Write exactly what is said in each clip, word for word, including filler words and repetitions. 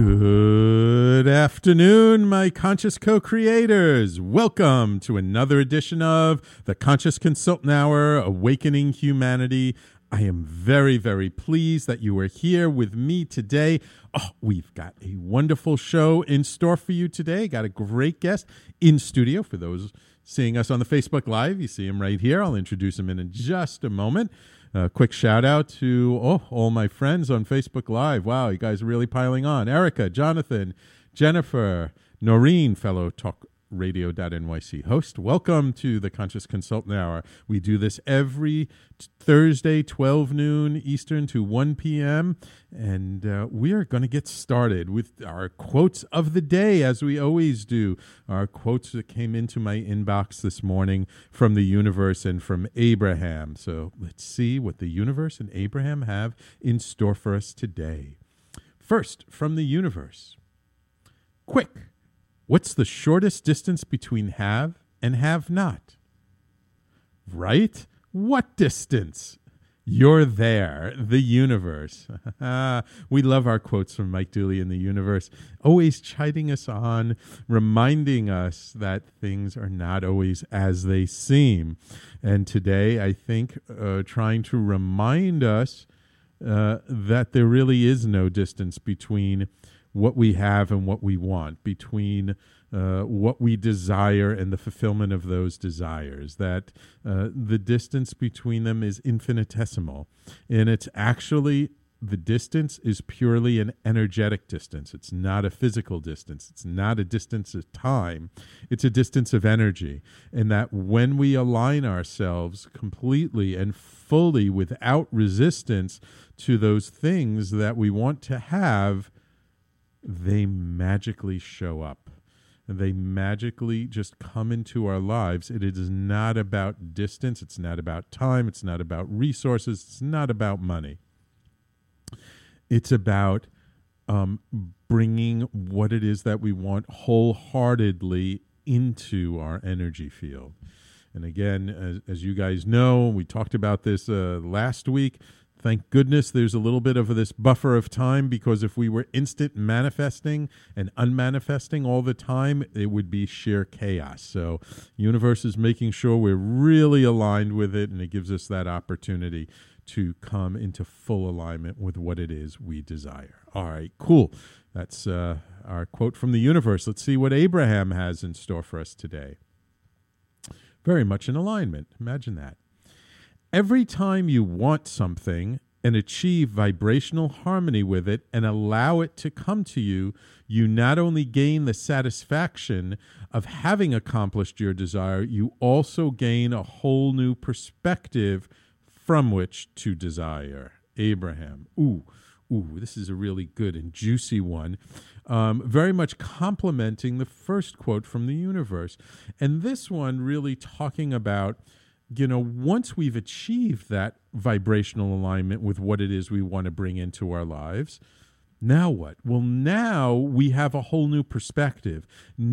Good afternoon, my conscious co-creators. Welcome to another edition of the Conscious Consultant Hour, Awakening Humanity. I am very, very pleased that you are here with me today. Oh, we've got a wonderful show in store for you today. Got a great guest in studio. For those seeing us on the Facebook Live, you see him right here. I'll introduce him in just a moment. A quick shout out to oh, all my friends on Facebook Live. Wow, you guys are really piling on. Erica, Jonathan, Jennifer, Noreen, fellow talk radio dot N Y C host. Welcome to the Conscious Consultant Hour. We do this every t- Thursday, twelve noon Eastern to one p.m. And uh, we are going to get started with our quotes of the day, as we always do. Our quotes that came into my inbox this morning from the universe and from Abraham. So let's see what the universe and Abraham have in store for us today. First, from the universe. Quick. What's the shortest distance between have and have not? Right? What distance? You're there, the universe. We love our quotes from Mike Dooley in the universe, always chiding us on, reminding us that things are not always as they seem. And today, I think, uh, trying to remind us uh, that there really is no distance between what we have and what we want, between uh, what we desire and the fulfillment of those desires, that uh, the distance between them is infinitesimal. And it's actually, the distance is purely an energetic distance. It's not a physical distance. It's not a distance of time. It's a distance of energy. And that when we align ourselves completely and fully without resistance to those things that we want to have, they magically show up. They magically just come into our lives. It is not about distance. It's not about time. It's not about resources. It's not about money. It's about um, bringing what it is that we want wholeheartedly into our energy field. And again, as, as you guys know, we talked about this uh, last week. Thank goodness there's a little bit of this buffer of time, because if we were instant manifesting and unmanifesting all the time, it would be sheer chaos. So universe is making sure we're really aligned with it, and it gives us that opportunity to come into full alignment with what it is we desire. All right, cool. That's uh, our quote from the universe. Let's see what Abraham has in store for us today. Very much in alignment. Imagine that. Every time you want something and achieve vibrational harmony with it and allow it to come to you, you not only gain the satisfaction of having accomplished your desire, you also gain a whole new perspective from which to desire. Abraham. Ooh, ooh, this is a really good and juicy one. Um, very much complementing the first quote from the universe. And this one really talking about, you know, once we've achieved that vibrational alignment with what it is we want to bring into our lives, now what? Well, now we have a whole new perspective.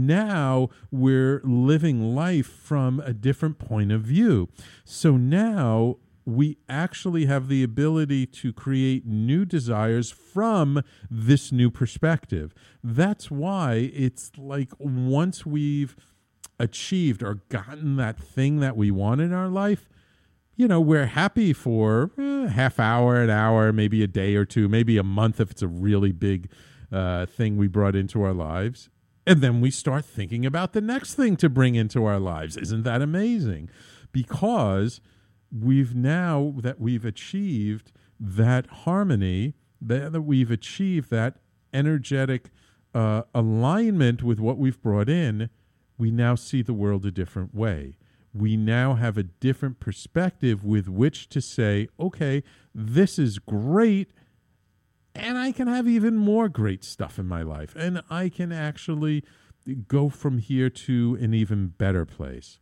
Now we're living life from a different point of view. So now we actually have the ability to create new desires from this new perspective. That's why it's like once we've achieved or gotten that thing that we want in our life, you know, we're happy for eh, a half hour, an hour, maybe a day or two, maybe a month if it's a really big uh, thing we brought into our lives. And then we start thinking about the next thing to bring into our lives. Isn't that amazing? Because we've now that we've achieved that harmony, that, that we've achieved that energetic uh, alignment with what we've brought in, we now see the world a different way. We now have a different perspective with which to say, okay, this is great, and I can have even more great stuff in my life, and I can actually go from here to an even better place.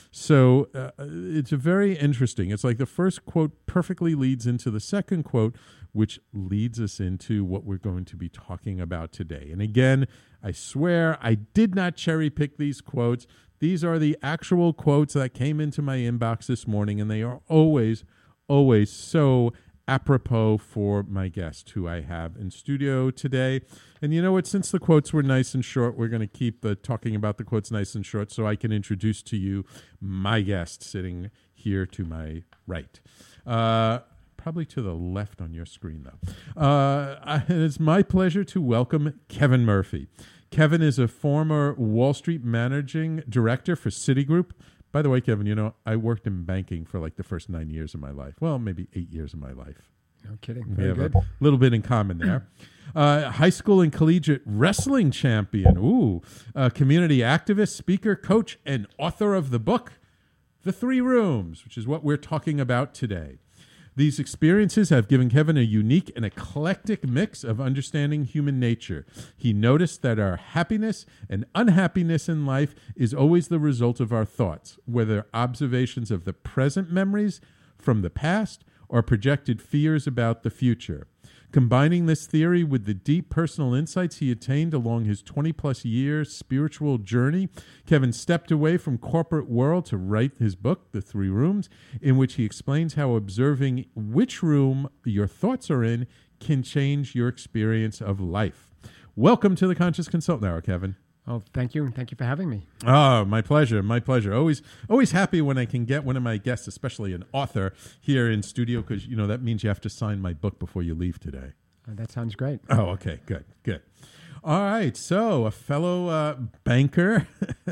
So uh, it's a very interesting. It's like the first quote perfectly leads into the second quote, which leads us into what we're going to be talking about today. And again, I swear I did not cherry pick these quotes. These are the actual quotes that came into my inbox this morning, and they are always, always so apropos for my guest who I have in studio today. And you know what? Since the quotes were nice and short, we're going to keep the talking about the quotes nice and short so I can introduce to you my guest sitting here to my right. Uh, probably to the left on your screen, though. Uh, it's my pleasure to welcome Kevin Murphy. Kevin is a former Wall Street managing director for Citigroup. By the way, Kevin, you know, I worked in banking for like the first nine years of my life. Well, maybe eight years of my life. No kidding. We Very have good. a little bit in common there. Uh, high school and collegiate wrestling champion. Ooh. Uh, community activist, speaker, coach, and author of the book, The Three Rooms, which is what we're talking about today. These experiences have given Kevin a unique and eclectic mix of understanding human nature. He noticed that our happiness and unhappiness in life is always the result of our thoughts, whether observations of the present memories from the past or projected fears about the future. Combining this theory with the deep personal insights he attained along his twenty-plus year spiritual journey, Kevin stepped away from corporate world to write his book, The Three Rooms, in which he explains how observing which room your thoughts are in can change your experience of life. Welcome to the Conscious Consultant Hour, Kevin. Oh, thank you. Thank you for having me. Oh, my pleasure. My pleasure. Always always happy when I can get one of my guests, especially an author, here in studio because, you know, that means you have to sign my book before you leave today. Uh, that sounds great. Oh, okay. Good, good. All right. So a fellow uh, banker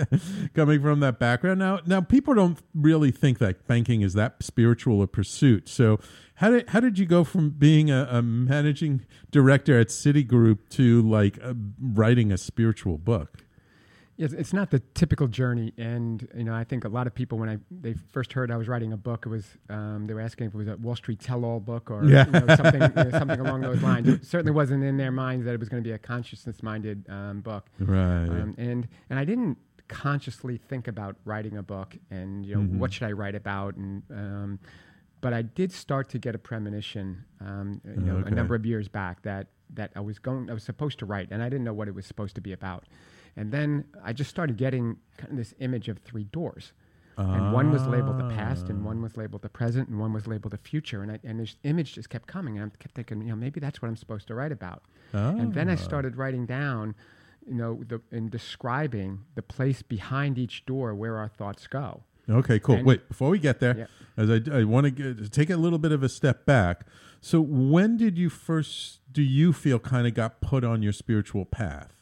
coming from that background. Now, now people don't really think that banking is that spiritual a pursuit. So how did how did you go from being a, a managing director at Citigroup to like uh, writing a spiritual book? It's, it's not the typical journey, and you know, I think a lot of people when I they first heard I was writing a book, it was um, they were asking if it was a Wall Street tell-all book or Yeah. you know, something you know, something along those lines. It certainly wasn't in their minds that it was going to be a consciousness-minded um, book, Right. um, and and I didn't consciously think about writing a book, and you know, Mhm. what should I write about, and um, but I did start to get a premonition, um, you know, Okay. a number of years back that that I was going, I was supposed to write, and I didn't know what it was supposed to be about. And then I just started getting kind of this image of three doors. And one was labeled the past, and one was labeled the present, and one was labeled the future. And I, and this image just kept coming. And I kept thinking, you know, maybe that's what I'm supposed to write about. Ah. And then I started writing down, you know, the, and describing the place behind each door where our thoughts go. Okay, cool. And- Wait, before we get there, Yeah. as I, I want to get, take a little bit of a step back. So when did you first, do you feel kind of got put on your spiritual path?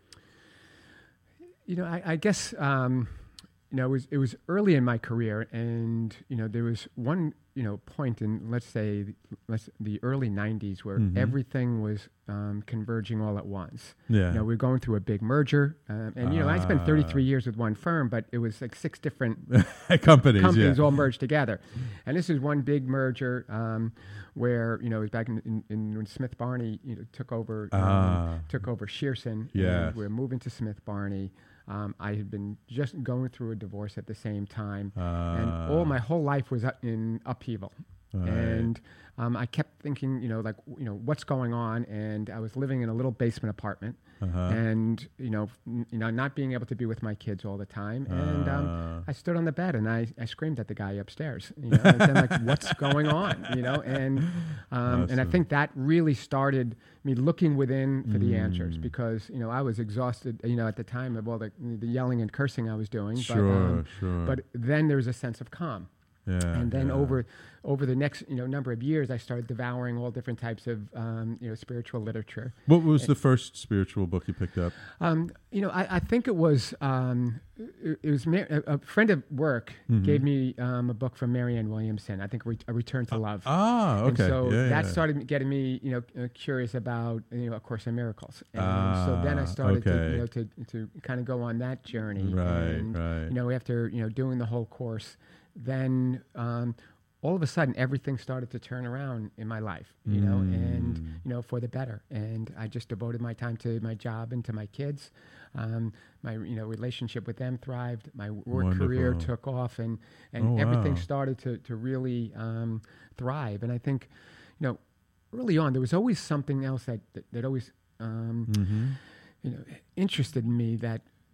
You know, I, I guess um, you know it was it was early in my career, and you know there was one you know point in let's say the, let's the early nineties where Mhm. everything was um, converging all at once. Yeah. You know, we were going through a big merger, um, and you know I spent Ah. thirty-three years with one firm, but it was like six different Companies, companies yeah. all merged together. And this is one big merger um, where, you know, it was back in, in, in when Smith Barney you know, took over um, Ah. took over Shearson. Yes. And we were moving to Smith Barney. Um, I had been just going through a divorce at the same time. and Ah. all my whole life was up in upheaval. Right. And um, I kept thinking, you know, like, you know, what's going on? And I was living in a little basement apartment. Uh-huh. And you know, n- you know, not being able to be with my kids all the time, and Ah. um, I stood on the bed and I, I screamed at the guy upstairs, you know, and said like, "What's going on?" You know, and um, and I Awesome. think that really started me looking within for the answers, Mm. because you know I was exhausted, you know, at the time of all the the yelling and cursing I was doing. Sure, but, um, sure. But then there was a sense of calm. Yeah, And then yeah. over over the next you know number of years, I started devouring all different types of um, you know spiritual literature. What was the first spiritual book you picked up? Um, you know, I, I think it was um, it, it was Mar- a, a friend at work Mhm. gave me um, a book from Marianne Williamson. I think re- A Return to Love. Ah, okay. And so yeah, that yeah. started getting me, you know, uh, curious about you know A Course in Miracles. And so then I Ah, started to okay. you know to to kind of go on that journey. Right, and, right. You know, after you know doing the whole course, then. Um, all of a sudden, everything started to turn around in my life, you know, and, Mm. you know, for the better. And I just devoted my time to my job and to my kids. Um, my, you know, relationship with them thrived. My work career Wonderful. took off, and, and Oh, everything wow. started to, to really um, thrive. And I think, you know, early on, there was always something else that, that, that always, um, Mm-hmm. you know, interested in me that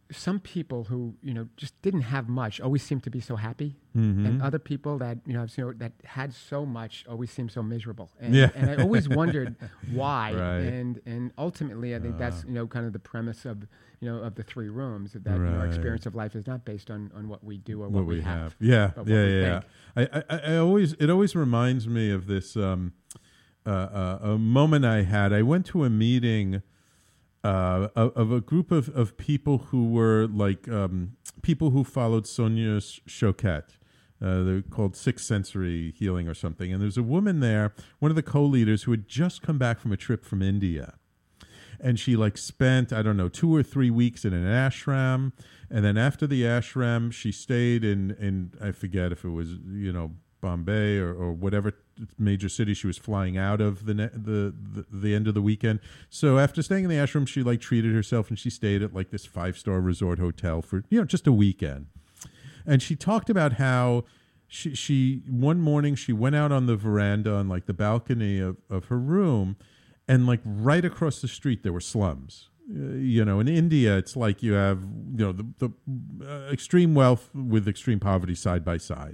some people who, you know, just didn't have much always seemed to be so happy. Mm-hmm. And other people that, you know, you know, that had so much always seemed so miserable. And, Yeah. and I always wondered why. Right. And and ultimately, I think Uh. that's, you know, kind of the premise of, you know, of the three rooms, that you know, our Right. experience of life is not based on, on what we do or what, what we, we have. have. Yeah, but what yeah, we yeah. think. I, I, I always, it always reminds me of this um, uh, uh, a moment I had. I went to a meeting uh, of, of a group of, of people who were like um, people who followed Sonia Choquette. Uh, they're called Sixth Sensory Healing or something. And there's a woman there, one of the co-leaders, who had just come back from a trip from India. And she like spent, I don't know, two or three weeks in an ashram. And then after the ashram, she stayed in, in I forget if it was, you know, Bombay or, or whatever major city she was flying out of the, ne- the the the end of the weekend. So after staying in the ashram, she like treated herself and she stayed at like this five-star resort hotel for, you know, just a weekend. And she talked about how she, she one morning she went out on the veranda on like the balcony of, of her room, and like right across the street there were slums. Uh, you know, in India, it's like you have, you know, the, the uh, extreme wealth with extreme poverty side by side.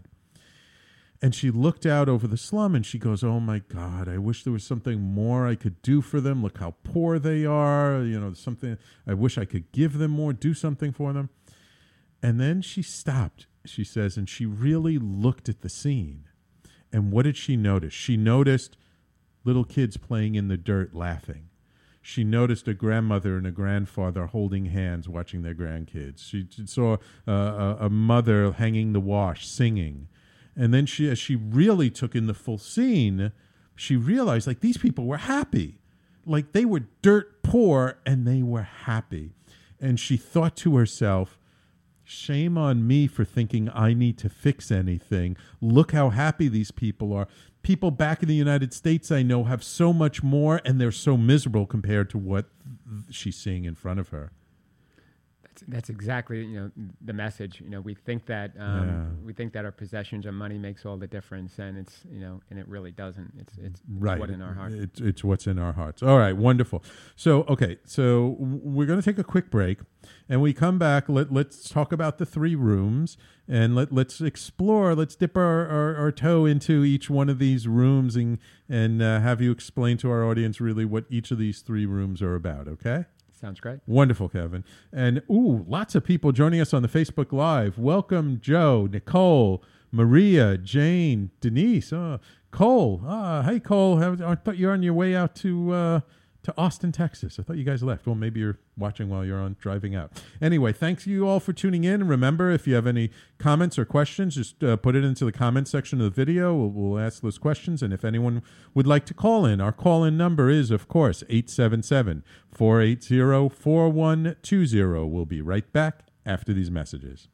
And she looked out over the slum and she goes, oh my God, I wish there was something more I could do for them. Look how poor they are. You know, something, I wish I could give them more, do something for them. And then she stopped, she says, and she really looked at the scene. And what did she notice? She noticed little kids playing in the dirt laughing. She noticed a grandmother and a grandfather holding hands watching their grandkids. She saw uh, a, a mother hanging the wash, singing. And then she, as she really took in the full scene, she realized, like, these people were happy. Like, they were dirt poor, and they were happy. And she thought to herself, shame on me for thinking I need to fix anything. Look how happy these people are. People back in the United States I know have so much more, and they're so miserable compared to what she's seeing in front of her. That's, that's exactly, you know, the message. You know, we think that um, Yeah. we think that our possessions or money makes all the difference, and it's, you know, and it really doesn't. It's it's, Right. it's what in our heart. It's, it's what's in our hearts. All right, wonderful. So, okay, so w- we're going to take a quick break, and we come back. Let, let's talk about the three rooms, and let, let's explore. Let's dip our, our, our toe into each one of these rooms and, and uh, have you explain to our audience really what each of these three rooms are about, okay? Sounds great. Wonderful, Kevin. And, ooh, lots of people joining us on the Facebook Live. Welcome, Joe, Nicole, Maria, Jane, Denise, uh, Cole. Uh, hey, Cole. How, I thought you were on your way out to uh, to Austin, Texas. I thought you guys left. Well, maybe you're watching while you're on driving out. Anyway, thanks you all for tuning in. And remember, if you have any comments or questions, just uh, put it into the comment section of the video. We'll, we'll ask those questions. And if anyone would like to call in, our call-in number is, of course, eight seven seven, four eight zero, four one two zero. We'll be right back after these messages.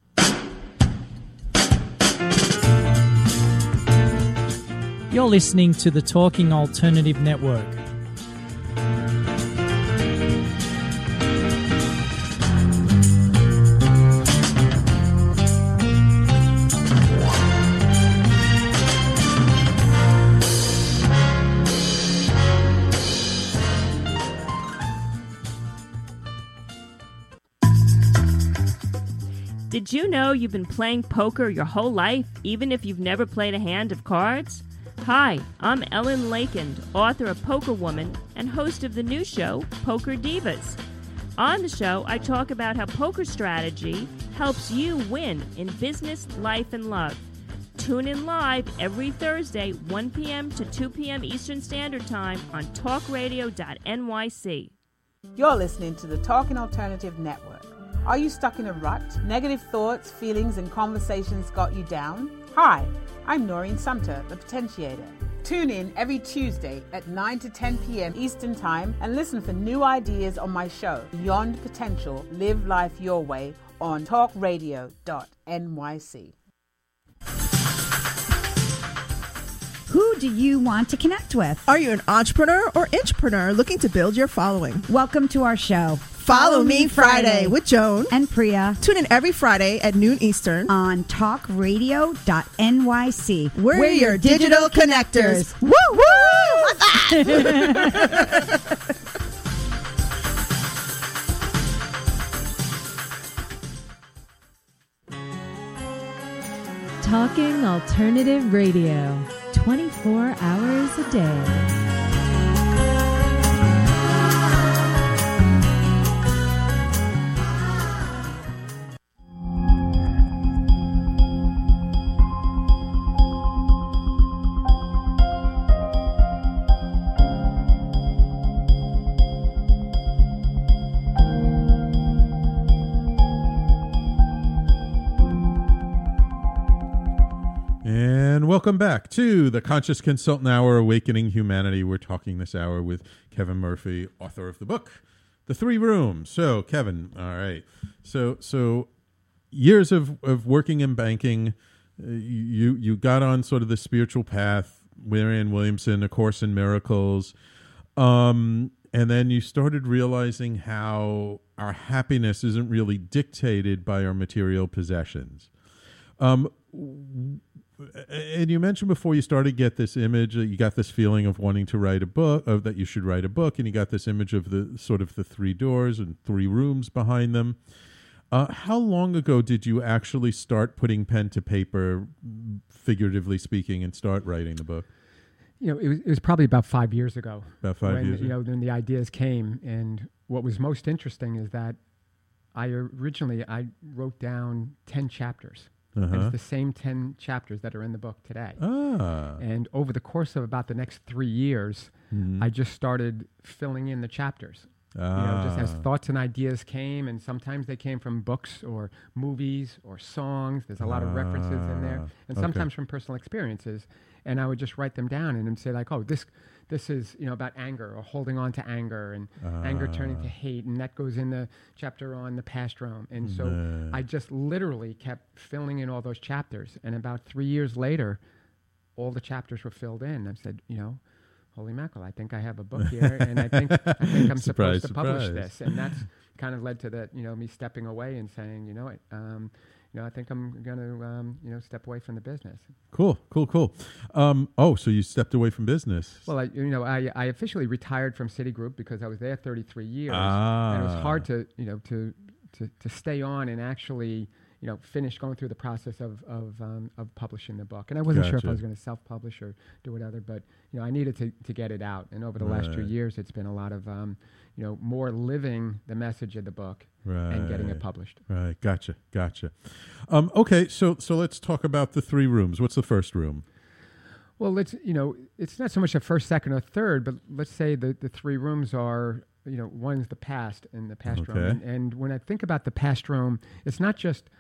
You're listening to the Talking Alternative Network. Did you know you've been playing poker your whole life, even if you've never played a hand of cards? Hi, I'm Ellen Lakend, author of Poker Woman and host of the new show, Poker Divas. On the show, I talk about how poker strategy helps you win in business, life, and love. Tune in live every Thursday, one p.m. to two p.m. Eastern Standard Time on talk radio dot N Y C. You're listening to the Talking Alternative Network. Are you stuck in a rut? Negative thoughts, feelings, and conversations got you down? Hi, I'm Noreen Sumter, the Potentiator. Tune in every Tuesday at nine to ten p.m. Eastern Time and listen for new ideas on my show, Beyond Potential, Live Life Your Way, on talk radio dot N Y C. Who do you want to connect with? Are you an entrepreneur or intrapreneur looking to build your following? Welcome to our show. Follow, Follow Me Friday, Friday with Joan and Priya. Tune in every Friday at noon Eastern on talk radio dot N Y C. We're, We're your digital, digital connectors. connectors. Woo woo! What's that? Talking Alternative Radio, twenty-four hours a day. Welcome back to the Conscious Consultant Hour, Awakening Humanity. We're talking this hour with Kevin Murphy, author of the book, The Three Rooms. So, Kevin, all right. So, so years of, of working in banking, uh, you you got on sort of the spiritual path, Marianne Williamson, A Course in Miracles, um, and then you started realizing how our happiness isn't really dictated by our material possessions. Um, And you mentioned before you started to get this image, uh, you got this feeling of wanting to write a book, of that you should write a book, and you got this image of the sort of the three doors and three rooms behind them. Uh, how long ago did you actually start putting pen to paper, figuratively speaking, and start writing the book? You know, it was, it was probably about five years ago. About five when, years ago. You know, then the ideas came, and what was most interesting is that I originally I wrote down ten chapters. Uh-huh. And it's the same ten chapters that are in the book today. Ah. And over the course of about the next three years, Mm-hmm. I just started filling in the chapters. Ah. You know, just as thoughts and ideas came, and sometimes they came from books or movies or songs. There's a lot of references in there, and okay. sometimes from personal experiences. And I would just write them down and then say like, oh, this this is, you know, about anger or holding on to anger and Ah. anger turning to hate. And that goes in the chapter on the past realm. And so Nah. I just literally kept filling in all those chapters. And about three years later, all the chapters were filled in. I said, you know, holy mackerel, I think I have a book here, and I think I think I'm Surprise, supposed to publish surprise. this. And that's kind of led to that, you know, me stepping away and saying, you know what, um, you know, I think I'm going to, um, you know, step away from the business. Cool, cool, cool. Um, oh, so you stepped away from business. Well, I, you know, I, I officially retired from Citigroup because I was there thirty-three years, Ah. and it was hard to, you know, to to to stay on and actually, you know, finish going through the process of of um, of publishing the book. And I wasn't sure if I Gotcha. was going to self-publish or do whatever, but you know, I needed to to get it out. And over the last two Right. years, it's been a lot of, um, you know, more living the message of the book and getting it Right. published. Right, gotcha, gotcha. Um, okay, so so let's talk about the three rooms. What's the first room? Well, let's, you know, it's not so much a first, second, or third, but let's say the, the three rooms are, you know, one's the past and the past room. Okay. And, and when I think about the past room, it's not just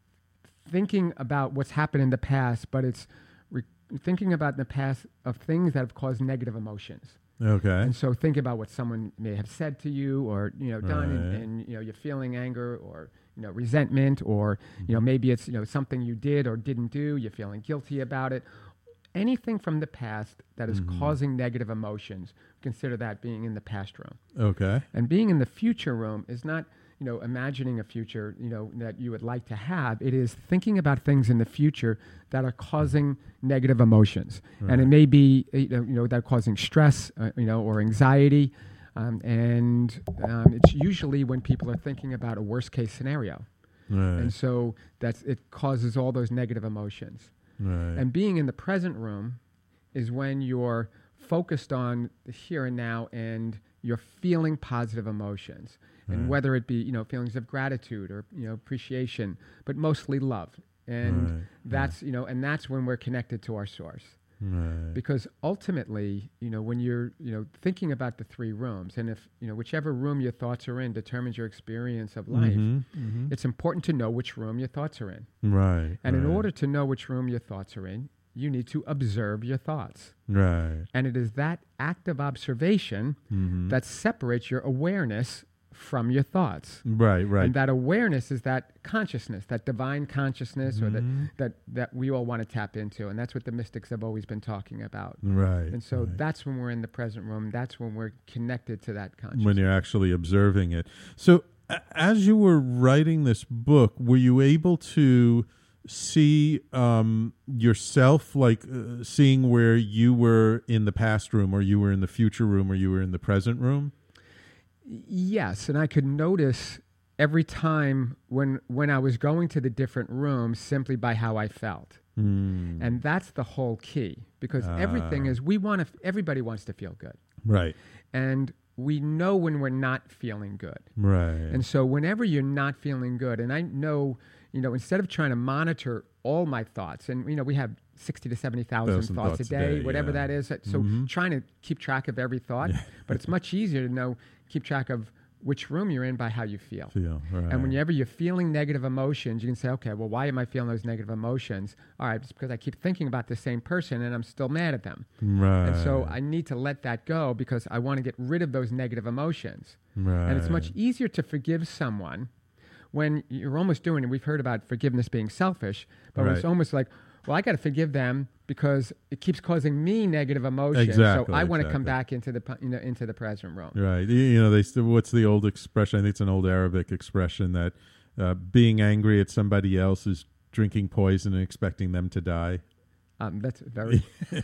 thinking about what's happened in the past, but it's re- thinking about in the past of things that have caused negative emotions. Okay. And so think about what someone may have said to you or, you know, done, and, Right. and, you know, you're feeling anger or, you know, resentment, or, you know, maybe it's, you know, something you did or didn't do, you're feeling guilty about it. Anything from the past that is Mhm. causing negative emotions, consider that being in the past room. Okay. And being in the future room is not, you know, imagining a future, you know, that you would like to have. It is thinking about things in the future that are causing negative emotions. And it Right. may be, you know, you know, that are causing stress, uh, you know, or anxiety. Um, and um, it's usually when people are thinking about a worst case scenario. Right. And so that's, it causes all those negative emotions. Right. And being in the present room is when you're focused on the here and now and you're feeling positive emotions. And Right. whether it be, you know, feelings of gratitude or, you know, appreciation, but mostly love. And Right. that's, you know, and that's when we're connected to our source. Right. Because ultimately, you know, when you're, you know, thinking about the three rooms, and if, you know, whichever room your thoughts are in determines your experience of life, Mhm, mhm. it's important to know which room your thoughts are in. Right. And in right. order to know which room your thoughts are in, you need to observe your thoughts. Right. And it is that act of observation Mhm. that separates your awareness from your thoughts. Right, right. And that awareness is that consciousness, that divine consciousness, or that, Mhm. that, that we all want to tap into. And that's what the mystics have always been talking about. Right. And so right. that's when we're in the present room. That's when we're connected to that consciousness. when you're actually observing it. So, a- as you were writing this book, were you able to see um, yourself, like uh, seeing where you were in the past room, or you were in the future room, or you were in the present room? Yes, and I could notice every time when when I was going to the different rooms simply by how I felt. Mm. And that's the whole key, because Ah. everything is, we want to, everybody wants to feel good. Right. And we know when we're not feeling good. Right. And so whenever you're not feeling good, and I know, you know, instead of trying to monitor all my thoughts, and, you know, we have sixty to seventy thousand Thousand thoughts, thoughts a a day, day, whatever yeah. that is. So Mhm. trying to keep track of every thought, but it's much easier to know, keep track of which room you're in by how you feel. Feel, right. And whenever you're feeling negative emotions, you can say, okay, well, why am I feeling those negative emotions? All right, it's because I keep thinking about the same person and I'm still mad at them. Right. And so I need to let that go because I want to get rid of those negative emotions. Right. And it's much easier to forgive someone when you're almost doing it. We've heard about forgiveness being selfish, but when it's Right. almost like, well, I got to forgive them because it keeps causing me negative emotions. Exactly, so I want to exactly. come back into the pu- you know into the present room. Right. You, you know, they still, what's the old expression? I think it's an old Arabic expression that uh, being angry at somebody else is drinking poison and expecting them to die. Um, that's very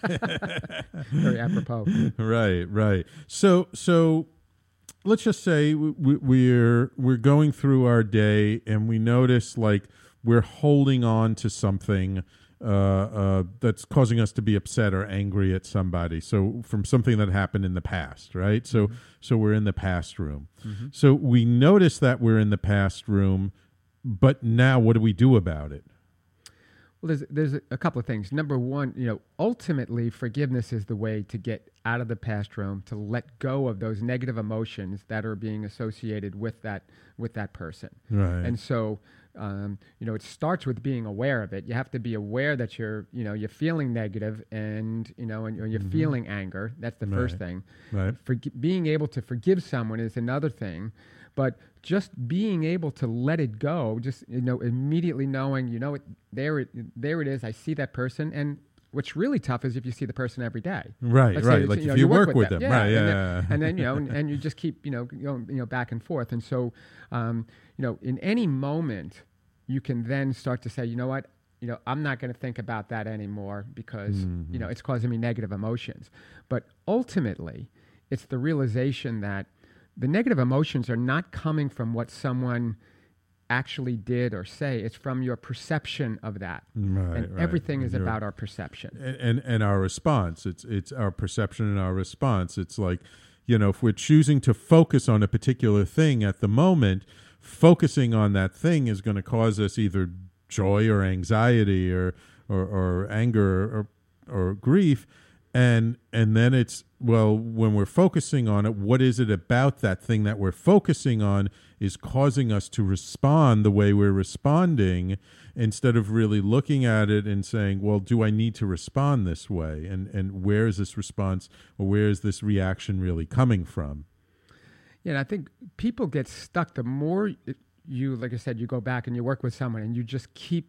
very apropos. Right. Right. So so let's just say we, we, we're we're going through our day and we notice like we're holding on to something uh, uh, that's causing us to be upset or angry at somebody. So from something that happened in the past, right? So Mm-hmm. so we're in the past room. Mm-hmm. So we notice that we're in the past room, but now what do we do about it? Well, there's there's a couple of things. Number one, you know, ultimately forgiveness is the way to get out of the past room, to let go of those negative emotions that are being associated with that with that person. Right. And so, um, you know, it starts with being aware of it. You have to be aware that you're, you know, you're feeling negative, and you know, and you're, you're Mhm. feeling anger. That's the first Right. thing. Right. Forgi- being able to forgive someone is another thing. But just being able to let it go, just, you know, immediately knowing, you know, it, there it there it is. I see that person, and what's really tough is if you see the person every day. Right, Let's say right. it's, Like you if know, you work with them. Right, and yeah, then, yeah. and then you know, and, and you just keep, you know, going, you know, back and forth. And so, um, you know, in any moment, you can then start to say, you know what, you know, I'm not going to think about that anymore because Mhm. you know it's causing me negative emotions. But ultimately, it's the realization that the negative emotions are not coming from what someone actually did or say. It's from your perception of that. Right, And right. everything is Your- about our perception. and, and and our response. It's it's our perception and our response. It's like, you know, if we're choosing to focus on a particular thing at the moment, focusing on that thing is going to cause us either joy or anxiety or or, or anger or or grief. And and then it's, well, when we're focusing on it, what is it about that thing that we're focusing on is causing us to respond the way we're responding, instead of really looking at it and saying, well, do I need to respond this way? And and where is this response, or where is this reaction really coming from? Yeah, and I think people get stuck. The more you, like I said, you go back and you work with someone and you just keep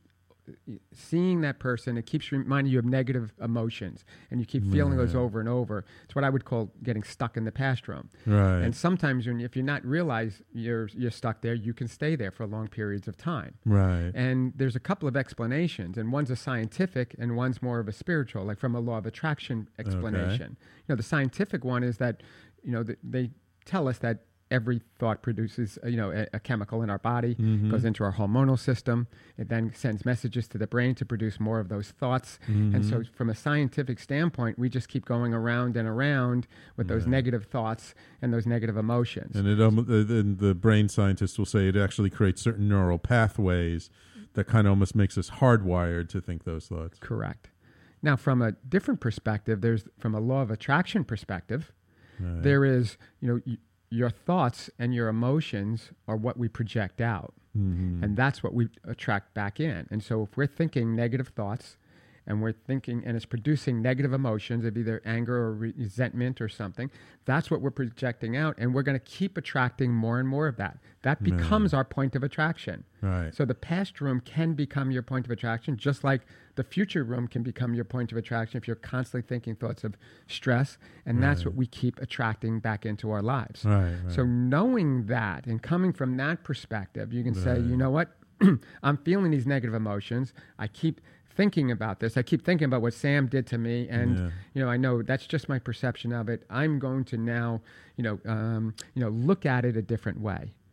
seeing that person, it keeps reminding you of negative emotions, and you keep feeling those Right. over and over. It's what I would call getting stuck in the past room. Right. And sometimes when, if you're not realize you're you're stuck there, you can stay there for long periods of time. Right. And there's a couple of explanations, and one's a scientific and one's more of a spiritual, like from a law of attraction explanation. You know, the scientific one is that, you know, th- they tell us that every thought produces, uh, you know, a, a chemical in our body, Mhm. goes into our hormonal system. It then sends messages to the brain to produce more of those thoughts. And so from a scientific standpoint, we just keep going around and around with those Right. negative thoughts and those negative emotions. And it um, the, the the brain scientists will say it actually creates certain neural pathways that kind of almost makes us hardwired to think those thoughts. Correct. Now, from a different perspective, there's from a law of attraction perspective, Right. there is, you know, y- your thoughts and your emotions are what we project out. Mhm. And that's what we attract back in. And so if we're thinking negative thoughts and we're thinking, and it's producing negative emotions of either anger or re- resentment or something, that's what we're projecting out. And we're going to keep attracting more and more of that. That Right. becomes our point of attraction. Right. So the past room can become your point of attraction, just like the future room can become your point of attraction if you're constantly thinking thoughts of stress. And that's Right. what we keep attracting back into our lives. Right, right. So knowing that and coming from that perspective, you can say, Right. you know what? I'm feeling these negative emotions. I keep thinking about this. I keep thinking about what Sam did to me. And, Yeah. you know, I know that's just my perception of it. I'm going to now, you know, um, you know, look at it a different way.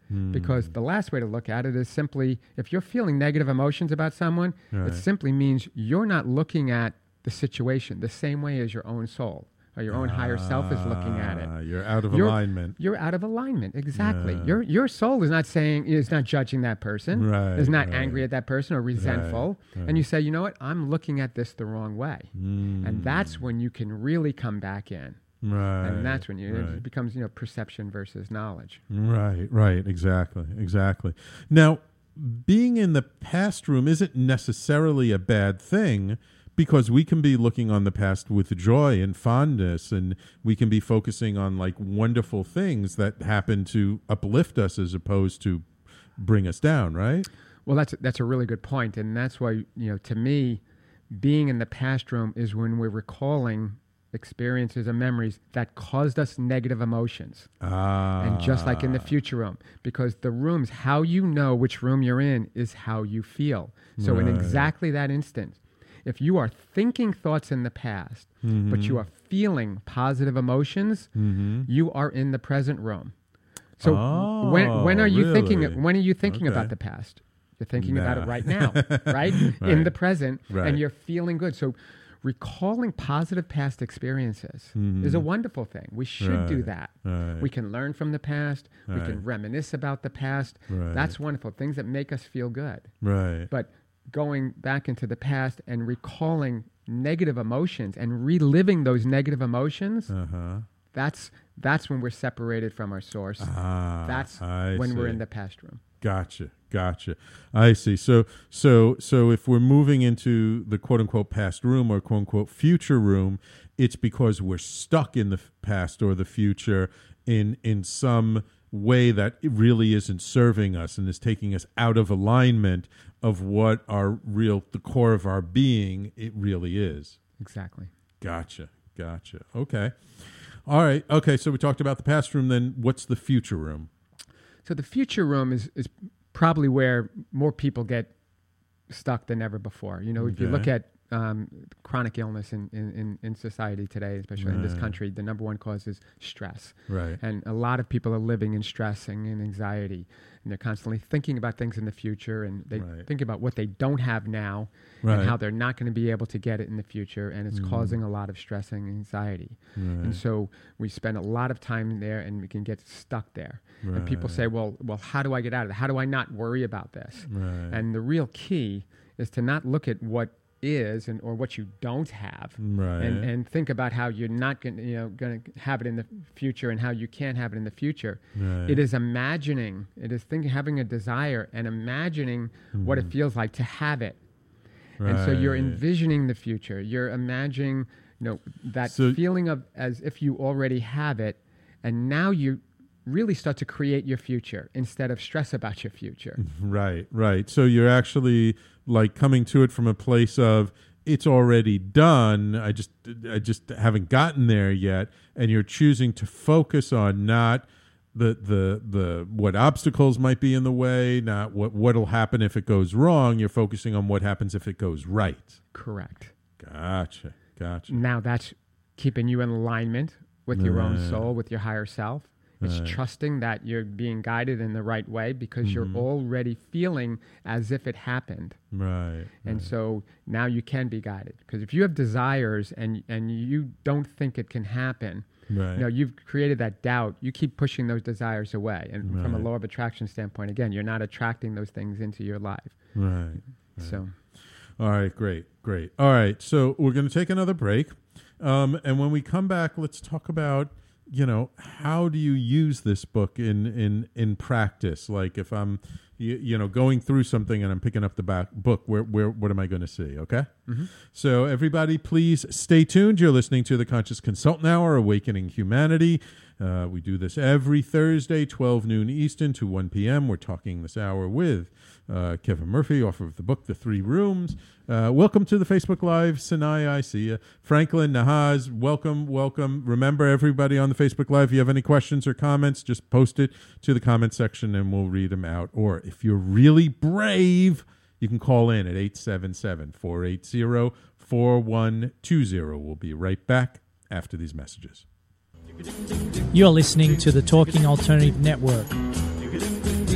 Mm. Because the last way to look at it is simply, if you're feeling negative emotions about someone, Right. it simply means you're not looking at the situation the same way as your own soul or your own higher self is looking at it. Ah, You're out of You're- alignment. You're out of alignment, exactly. Yeah. Your your soul is not saying, is not judging that person, Right, is not right. angry at that person or resentful, right. and you say, you know what, I'm looking at this the wrong way, Mm. and that's when you can really come back in, Right. and that's when you right. it becomes you know perception versus knowledge. Right, right, exactly, exactly. Now, being in the past room isn't necessarily a bad thing, because we can be looking on the past with joy and fondness, and we can be focusing on like wonderful things that happen to uplift us as opposed to bring us down, right? Well, that's that's a really good point, and that's why you know to me, being in the past room is when we're recalling experiences and memories that caused us negative emotions. Ah. And just like in the future room, because the rooms, how you know which room you're in is how you feel. So in Right. exactly that instant, if you are thinking thoughts in the past, Mm-hmm. but you are feeling positive emotions, Mm-hmm. you are in the present room. So Oh, when when are you thinking really? when are you thinking Okay. about the past? You're thinking about Nah. it right now, right? Right. In the present, Right. and you're feeling good. So recalling positive past experiences is a wonderful thing. We should do Right. that. Right. We can learn from the past. We Right. can reminisce about the past. Right. That's wonderful. Things that make us feel good. Right. But going back into the past and recalling negative emotions and reliving those negative emotions, Uh-huh. that's that's when we're separated from our source. Ah, that's I when we're see. in the past room. Gotcha, gotcha. I see. So, so, so, if we're moving into the quote unquote past room or quote unquote future room, it's because we're stuck in the f- past or the future in in some way that it really isn't serving us and is taking us out of alignment of what our real, the core of our being, it really is. Exactly. Gotcha, gotcha. Okay, all right. Okay, so we talked about the past room. Then, what's the future room? So the future room is, is probably where more people get stuck than ever before. You know, if you Okay. look at um, chronic illness in, in, in, in society today, especially in this Right. country, the number one cause is stress. Right. And a lot of people are living in stress and in anxiety. And they're constantly thinking about things in the future, and they Right. think about what they don't have now Right. and how they're not going to be able to get it in the future. And it's causing a lot of stress and anxiety. Right. And so we spend a lot of time there, and we can get stuck there. And people Right. say, well, well, how do I get out of it? How do I not worry about this? Right. And the real key is to not look at what is and or what you don't have, Right. and and think about how you're not going to you know going to have it in the future and how you can't have it in the future. Right. It is imagining. It is thinking, having a desire and imagining what it feels like to have it. And so you're Right. envisioning the future. You're imagining, you know, that So- feeling of as if you already have it, and now you really start to create your future instead of stress about your future. Right, right. So you're actually like coming to it from a place of it's already done. I just I just haven't gotten there yet, and you're choosing to focus on not the the the what obstacles might be in the way, not what what'll happen if it goes wrong. You're focusing on what happens if it goes right. Correct. Gotcha. Gotcha. Now that's keeping you in alignment with your own Right. soul, with your higher self. It's Right. trusting that you're being guided in the right way because Mhm. you're already feeling as if it happened. Right. And right. so now you can be guided. Because if you have desires and and you don't think it can happen, Right. you know, you've created that doubt. You keep pushing those desires away. And from a Right. law of attraction standpoint, again, you're not attracting those things into your life. Right. So All right, great, great. All right, so we're going to take another break. Um, and when we come back, let's talk about, you know, how do you use this book in in, in practice? Like if I'm, you, you know, going through something and I'm picking up the back book, where, where what am I going to see, okay? Mm-hmm. So everybody, please stay tuned. You're listening to the Conscious Consultant Hour, Awakening Humanity. Uh, we do this every Thursday, twelve noon Eastern to one p.m. We're talking this hour with uh, Kevin Murphy, author of the book, The Three Rooms. Uh, welcome to the Facebook Live. Sanaya, I see you. Franklin, Nahaz, welcome, welcome. Remember, everybody on the Facebook Live, if you have any questions or comments, just post it to the comment section and we'll read them out. Or if you're really brave, you can call in at eight seven seven, four eight zero, four one two zero. We'll be right back after these messages. You're listening to the Talking Alternative Network.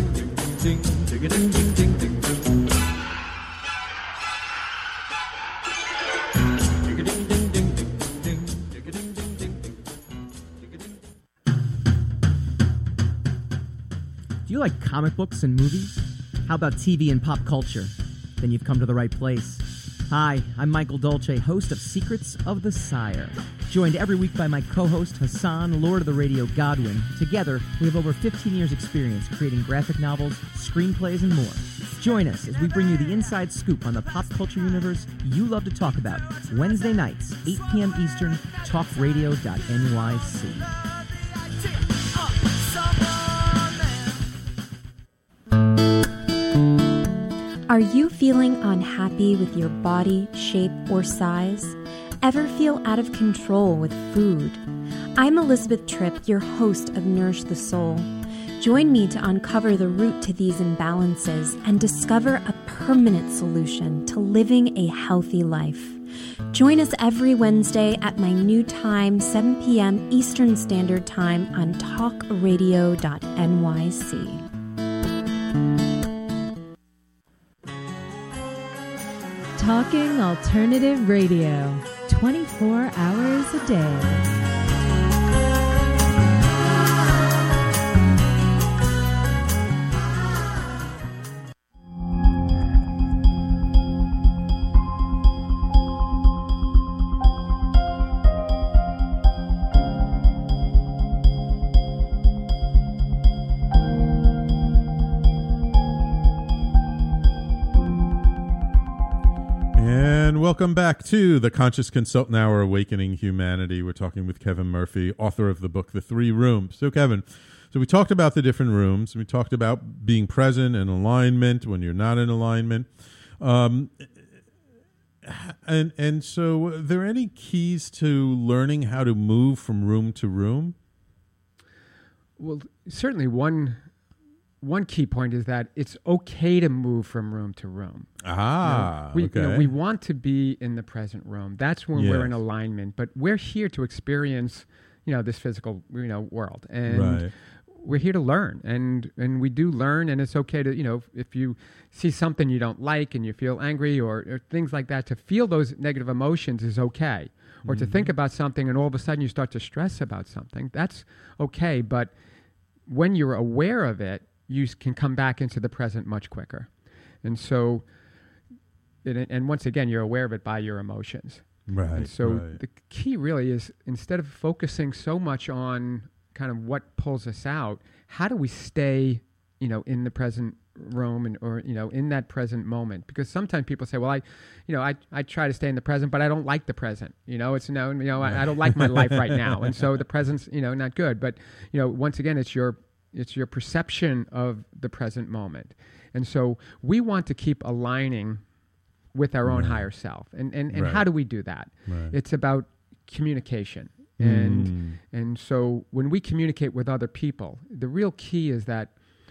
ding, ding, ding, ding, ding, ding, ding. Do you like comic books and movies? How about T V and pop culture? Then you've come to the right place. Hi, I'm Michael Dolce, host of Secrets of the Sire. Joined every week by my co-host Hassan, Lord of the Radio Godwin. Together, we have over fifteen years experience creating graphic novels, screenplays, and more. Join us as we bring you the inside scoop on the pop culture universe you love to talk about. Wednesday nights, eight p.m. Eastern, talk radio dot N Y C. Are you feeling unhappy with your body, shape, or size? Ever feel out of control with food? I'm Elizabeth Tripp, your host of Nourish the Soul. Join me to uncover the root to these imbalances and discover a permanent solution to living a healthy life. Join us every Wednesday at my new time, seven p.m. Eastern Standard Time on talk radio dot N Y C. Talking Alternative Radio, twenty-four hours a day. Welcome back to the Conscious Consultant Hour, Awakening Humanity. We're talking with Kevin Murphy, author of the book, The Three Rooms. So, Kevin, so we talked about the different rooms. We talked about being present and alignment when you're not in alignment. Um, and, and so are there any keys to learning how to move from room to room? Well, certainly one... One key point is that it's okay to move from room to room. Ah, you know, we, okay. You know, we want to be in the present room. That's when yes. we're in alignment. But we're here to experience, you know, this physical, you know, world, and right. we're here to learn. And and we do learn. And it's okay to, you know, if you see something you don't like and you feel angry or, or things like that, to feel those negative emotions is okay. Or mm-hmm. to think about something and all of a sudden you start to stress about something. That's okay. But when you're aware of it, you can come back into the present much quicker. And so, and, and once again, you're aware of it by your emotions. Right. And so right. the key really is, instead of focusing so much on kind of what pulls us out, how do we stay, you know, in the present room and, or, you know, in that present moment? Because sometimes people say, well, I, you know, I, I try to stay in the present, but I don't like the present. You know, it's no, you know, I, I don't like my life right now. And so the present's, you know, not good. But, you know, once again, it's your It's your perception of the present moment. And so we want to keep aligning with our own right. higher self. And and, and right. how do we do that? Right. It's about communication. And mm. and so when we communicate with other people, the real key is that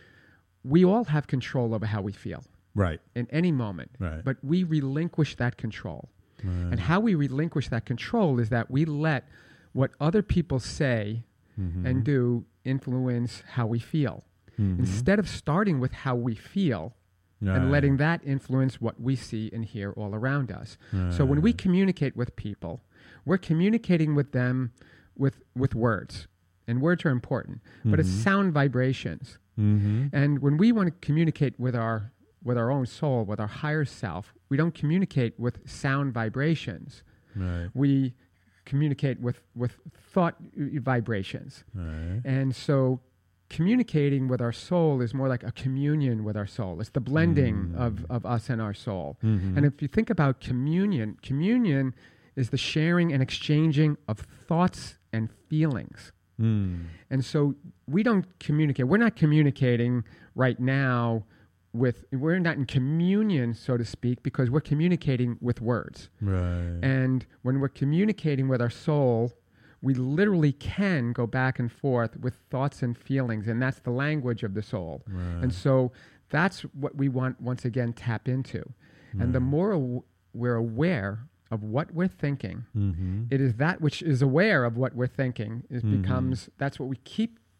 we all have control over how we feel. Right. In any moment. Right. But we relinquish that control. Right. And how we relinquish that control is that we let what other people say mm-hmm. and do influence how we feel. Mm-hmm. Instead of starting with how we feel right. and letting that influence what we see and hear all around us. Right. So when we communicate with people, we're communicating with them with with words. And words are important, mm-hmm. but it's sound vibrations. Mm-hmm. And when we want to communicate with our with our own soul, with our higher self, we don't communicate with sound vibrations. Right. We communicate with, with thought vibrations. Right. And so communicating with our soul is more like a communion with our soul. It's the blending mm. of, of us and our soul. Mm-hmm. And if you think about communion, communion is the sharing and exchanging of thoughts and feelings. Mm. And so we don't communicate. We're not communicating right now with, we're not in communion, so to speak, because we're communicating with words. Right. And when we're communicating with our soul, we literally can go back and forth with thoughts and feelings, and that's the language of the soul. Right. And so that's what we want, once again, tap into. Right. And the more aw- we're aware of what we're thinking, mm-hmm. it is that which is aware of what we're thinking is mm-hmm. becomes, that's what we keep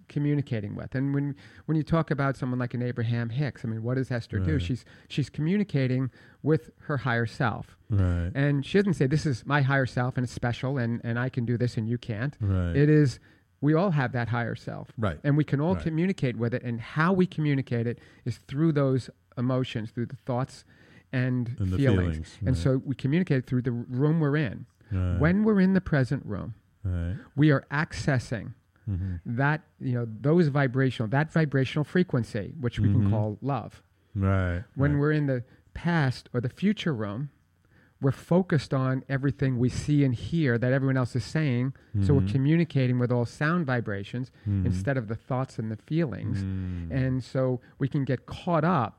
communicating with? And when when you talk about someone like an Abraham Hicks, I mean, what does Esther right. do? She's she's communicating with her higher self. Right. And she doesn't say, this is my higher self and it's special and, and I can do this and you can't. Right. It is, we all have that higher self. Right. And we can all right. communicate with it. And how we communicate it is through those emotions, through the thoughts and, and the feelings. feelings and right. so we communicate through the room we're in. Right. When we're in the present room, right. we are accessing mm-hmm. that, you know, those vibrational, that vibrational frequency, which we mm-hmm. can call love. Right. When right. we're in the past or the future room, we're focused on everything we see and hear that everyone else is saying. Mm-hmm. So we're communicating with all sound vibrations mm-hmm. instead of the thoughts and the feelings. Mm-hmm. And so we can get caught up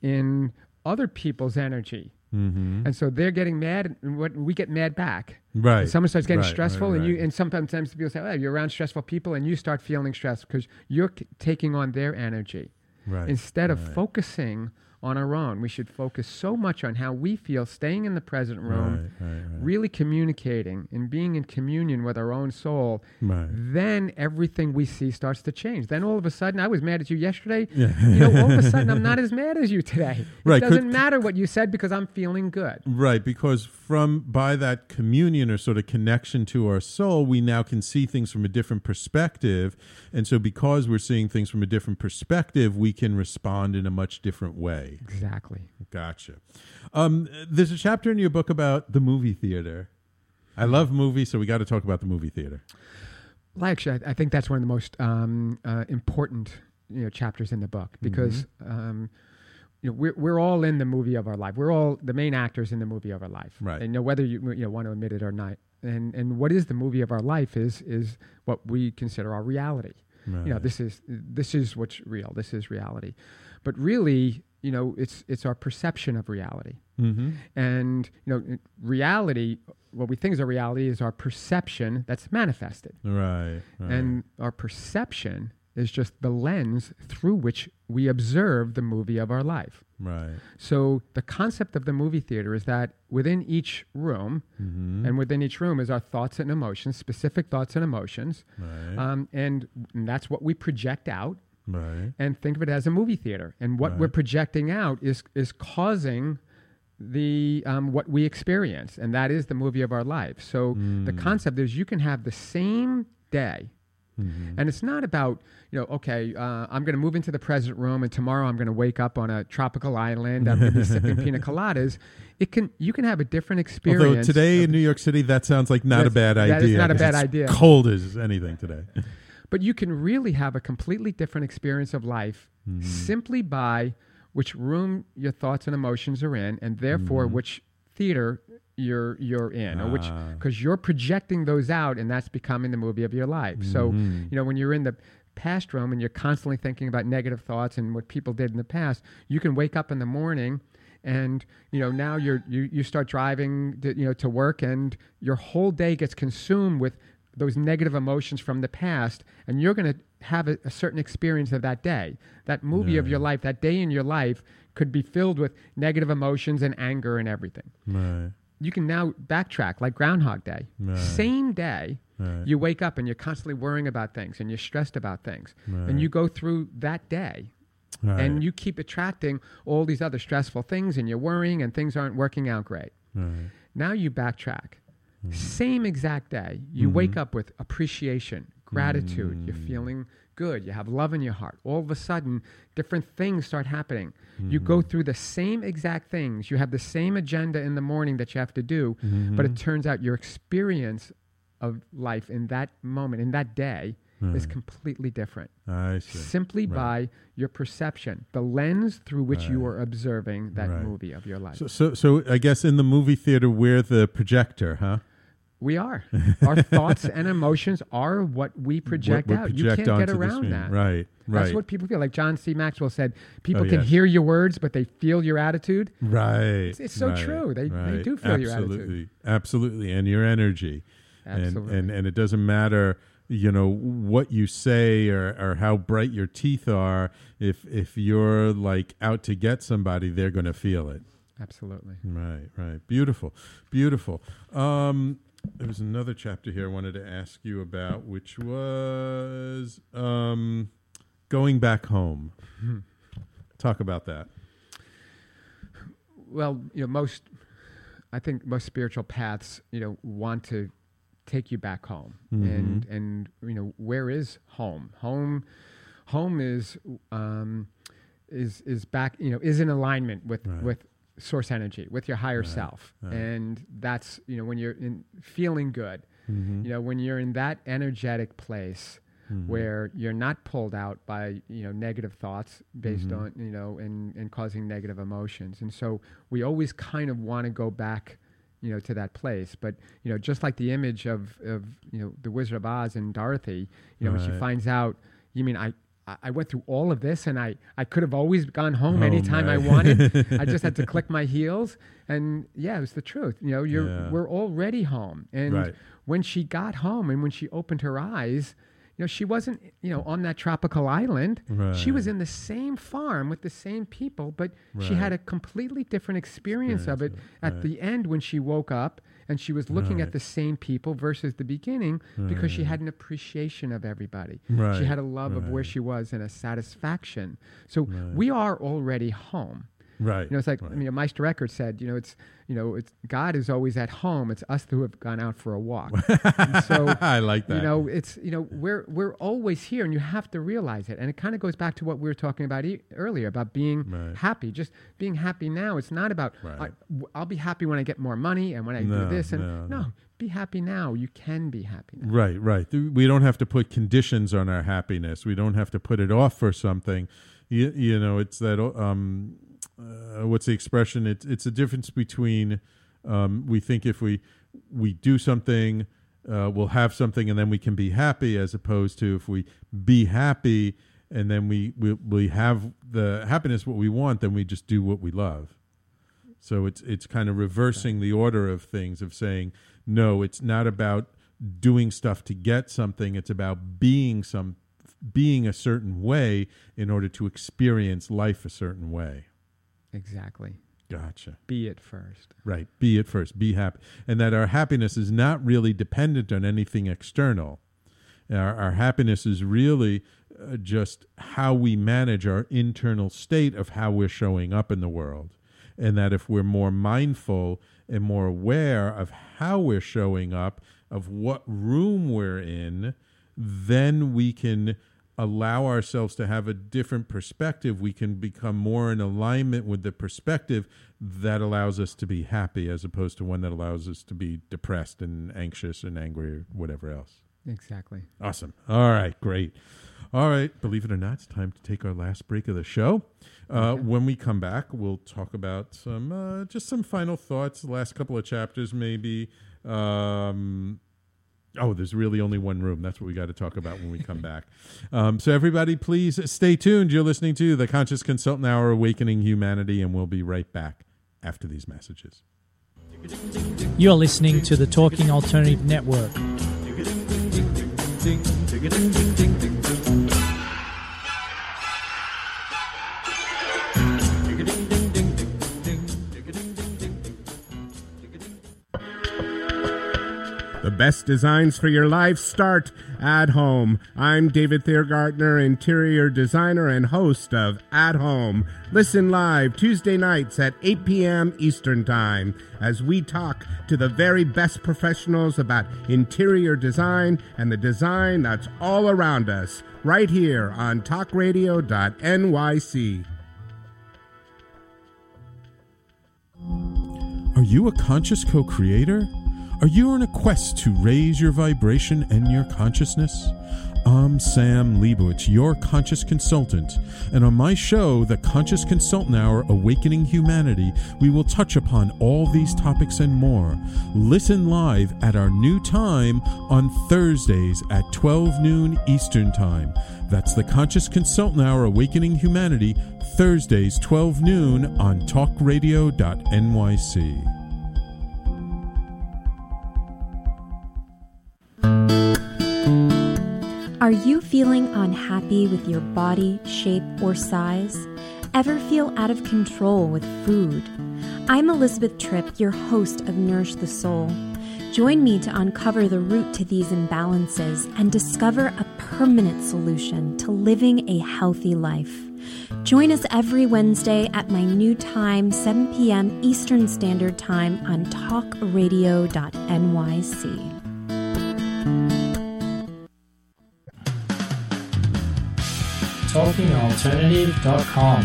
in other people's energy. Mm-hmm. And so they're getting mad, and what we get mad back. Right. And someone starts getting right, stressful, right, and right. you and sometimes people say, "Oh, you're around stressful people," and you start feeling stressed because you're c- taking on their energy. Right. Instead of right. focusing on our own, we should focus so much on how we feel, staying in the present room, right, right, right. really communicating and being in communion with our own soul. Right. Then everything we see starts to change. Then all of a sudden, I was mad at you yesterday. Yeah. You know, all of a sudden, I'm not as mad as you today. It right. doesn't Could, matter what you said because I'm feeling good. Right, because from by that communion or sort of connection to our soul, we now can see things from a different perspective. And so because we're seeing things from a different perspective, we can respond in a much different way. Exactly. Gotcha. Um, there's a chapter in your book about the movie theater. I love movies, so we got to talk about the movie theater. Well, actually, I, I think that's one of the most um, uh, important, you know, chapters in the book because, mm-hmm. um, you know, we're we're all in the movie of our life. We're all the main actors in the movie of our life, right? And you know, whether you you know want to admit it or not. And and what is the movie of our life is is what we consider our reality. Right. You know, this is this is what's real. This is reality, but really, you know, it's it's our perception of reality. Mm-hmm. And you know, reality, what we think is a reality is our perception that's manifested. Right, right. And our perception is just the lens through which we observe the movie of our life. Right. So the concept of the movie theater is that within each room, mm-hmm. and within each room is our thoughts and emotions, specific thoughts and emotions. Right. Um, and, and that's what we project out. Right. And think of it as a movie theater. And what right. we're projecting out is is causing the um, what we experience, and that is the movie of our life. So mm. the concept is you can have the same day, mm-hmm. and it's not about, you know, okay, uh, I'm going to move into the present room, and tomorrow I'm going to wake up on a tropical island. I'm going to be sipping pina coladas. It can you can have a different experience. Although today in New York City, that sounds like not a bad idea. That is not a bad it's idea. Cold as anything today. But you can really have a completely different experience of life mm-hmm. simply by which room your thoughts and emotions are in, and therefore mm-hmm. which theater you're you're in, ah. or which because you're projecting those out, and that's becoming the movie of your life. Mm-hmm. So you know, when you're in the past room and you're constantly thinking about negative thoughts and what people did in the past, you can wake up in the morning. And you know, now you're you, you start driving to, you know to work, and your whole day gets consumed with those negative emotions from the past, and you're going to have a, a certain experience of that day. That movie right. of your life, that day in your life, could be filled with negative emotions and anger and everything. Right. You can now backtrack, like Groundhog Day. Right. Same day, right. you wake up and you're constantly worrying about things, and you're stressed about things. Right. And you go through that day, right. and you keep attracting all these other stressful things, and you're worrying, and things aren't working out great. Right. Now you backtrack. Mm. Same exact day, you mm-hmm. wake up with appreciation, gratitude, mm. you're feeling good, you have love in your heart. All of a sudden, different things start happening. Mm-hmm. You go through the same exact things, you have the same agenda in the morning that you have to do, mm-hmm. but it turns out your experience of life in that moment, in that day, right. is completely different. I see. Simply right. by your perception, the lens through which right. you are observing that right. movie of your life. So, so, so I guess in the movie theater, we're the projector, huh? We are. Our thoughts and emotions are what we project what, what out. Project you can't get around that. Right, right. That's what people feel. Like John C. Maxwell said, people oh, can yes. hear your words, but they feel your attitude. Right. It's, it's so right, true. They, right. they do feel Absolutely. your attitude. Absolutely. And your energy. Absolutely. And, and, and it doesn't matter, you know, what you say or, or how bright your teeth are. If, if you're like out to get somebody, they're going to feel it. Absolutely. Right, right. Beautiful, beautiful. Um, there was another chapter here I wanted to ask you about, which was um, going back home. Hmm. Talk about that. Well, you know, most, I think most spiritual paths, you know, want to take you back home. Mm-hmm. And, and, you know, where is home? Home, home is, um, is, is back, you know, is in alignment with, right. with source energy, with your higher right. self. Right. And that's, you know, when you're in feeling good, mm-hmm. you know, when you're in that energetic place, mm-hmm. where you're not pulled out by, you know, negative thoughts based mm-hmm. on, you know, and, and causing negative emotions. And so we always kind of want to go back, you know, to that place. But, you know, just like the image of, of you know, the Wizard of Oz and Dorothy, you know, right. when she finds out, you mean, I, I went through all of this and I, I could have always gone home oh anytime my. I wanted. I just had to click my heels. And yeah, it was the truth. You know, you're, yeah. we're already home. And right. when she got home and when she opened her eyes, you know, she wasn't, you know, on that tropical island. Right. She was in the same farm with the same people, but right. she had a completely different experience, experience of it right. at the end when she woke up and she was looking right. at the same people versus the beginning right. because she had an appreciation of everybody. Right. She had a love right. of where she was and a satisfaction. So right. we are already home. Right. You know, it's like, right. I mean, Meister Eckhart said, you know, it's, you know, it's God is always at home. It's us who have gone out for a walk. And so I like that. You know, it's, you know, we're, we're always here and you have to realize it. And it kind of goes back to what we were talking about e- earlier about being right. happy, just being happy now. It's not about, right. I, w- I'll be happy when I get more money and when I no, do this. And no, no, no, be happy now. You can be happy now. Right, right. We don't have to put conditions on our happiness. We don't have to put it off for something. You, you know, it's that, um, Uh, what's the expression? It's it's a difference between um, we think if we we do something, uh, we'll have something, and then we can be happy, as opposed to if we be happy and then we we, we have the happiness what we want, then we just do what we love. So it's it's kind of reversing the order of things, of saying no, it's not about doing stuff to get something. It's about being some being a certain way in order to experience life a certain way. Exactly. Gotcha. Be it first. Right. Be it first. Be happy. And that our happiness is not really dependent on anything external. Our, our happiness is really uh, just how we manage our internal state of how we're showing up in the world. And that if we're more mindful and more aware of how we're showing up, of what room we're in, then we can allow ourselves to have a different perspective. We can become more in alignment with the perspective that allows us to be happy, as opposed to one that allows us to be depressed and anxious and angry or whatever else. Exactly. Awesome. All right, great. All right, believe it or not, it's time to take our last break of the show. Uh, okay. When we come back, we'll talk about some, uh, just some final thoughts, the last couple of chapters maybe. Um Oh, there's really only one room. That's what we got to talk about when we come back. Um, so everybody, please stay tuned. You're listening to the Conscious Consultant Hour, Awakening Humanity, and we'll be right back after these messages. You're listening to the Talking Alternative Network. The best designs for your life start at home. I'm David Thiergartner, interior designer and host of At Home. Listen live Tuesday nights at eight p.m. Eastern Time as we talk to the very best professionals about interior design and the design that's all around us, right here on talk radio dot N Y C. Are you a conscious co-creator? Are you on a quest to raise your vibration and your consciousness? I'm Sam Leibowitz, your conscious consultant, and on my show, The Conscious Consultant Hour, Awakening Humanity, we will touch upon all these topics and more. Listen live at our new time on Thursdays at twelve noon Eastern Time. That's The Conscious Consultant Hour, Awakening Humanity, Thursdays, twelve noon on talk radio dot N Y C. Are you feeling unhappy with your body, shape, or size? Ever feel out of control with food? I'm Elizabeth Tripp, your host of Nourish the Soul. Join me to uncover the root to these imbalances and discover a permanent solution to living a healthy life. Join us every Wednesday at my new time, seven p.m. Eastern Standard Time on talk radio dot N Y C. talking alternative dot com.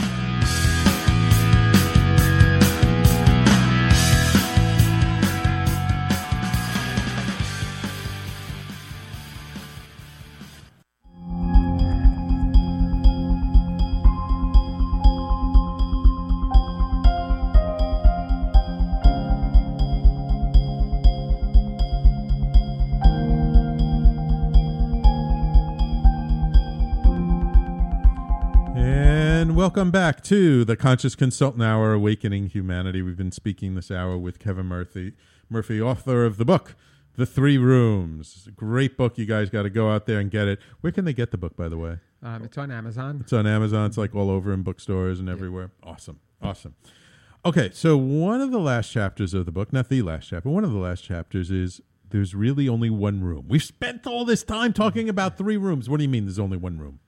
Welcome back to the Conscious Consultant Hour, Awakening Humanity. We've been speaking this hour with Kevin Murphy, Murphy, author of the book, The Three Rooms. It's a great book. You guys got to go out there and get it. Where can they get the book, by the way? Um, it's on Amazon. It's on Amazon. It's like all over in bookstores and everywhere. Yeah. Awesome. Awesome. Okay, so one of the last chapters of the book, not the last chapter, one of the last chapters is there's really only one room. We've spent all this time talking about three rooms. What do you mean there's only one room?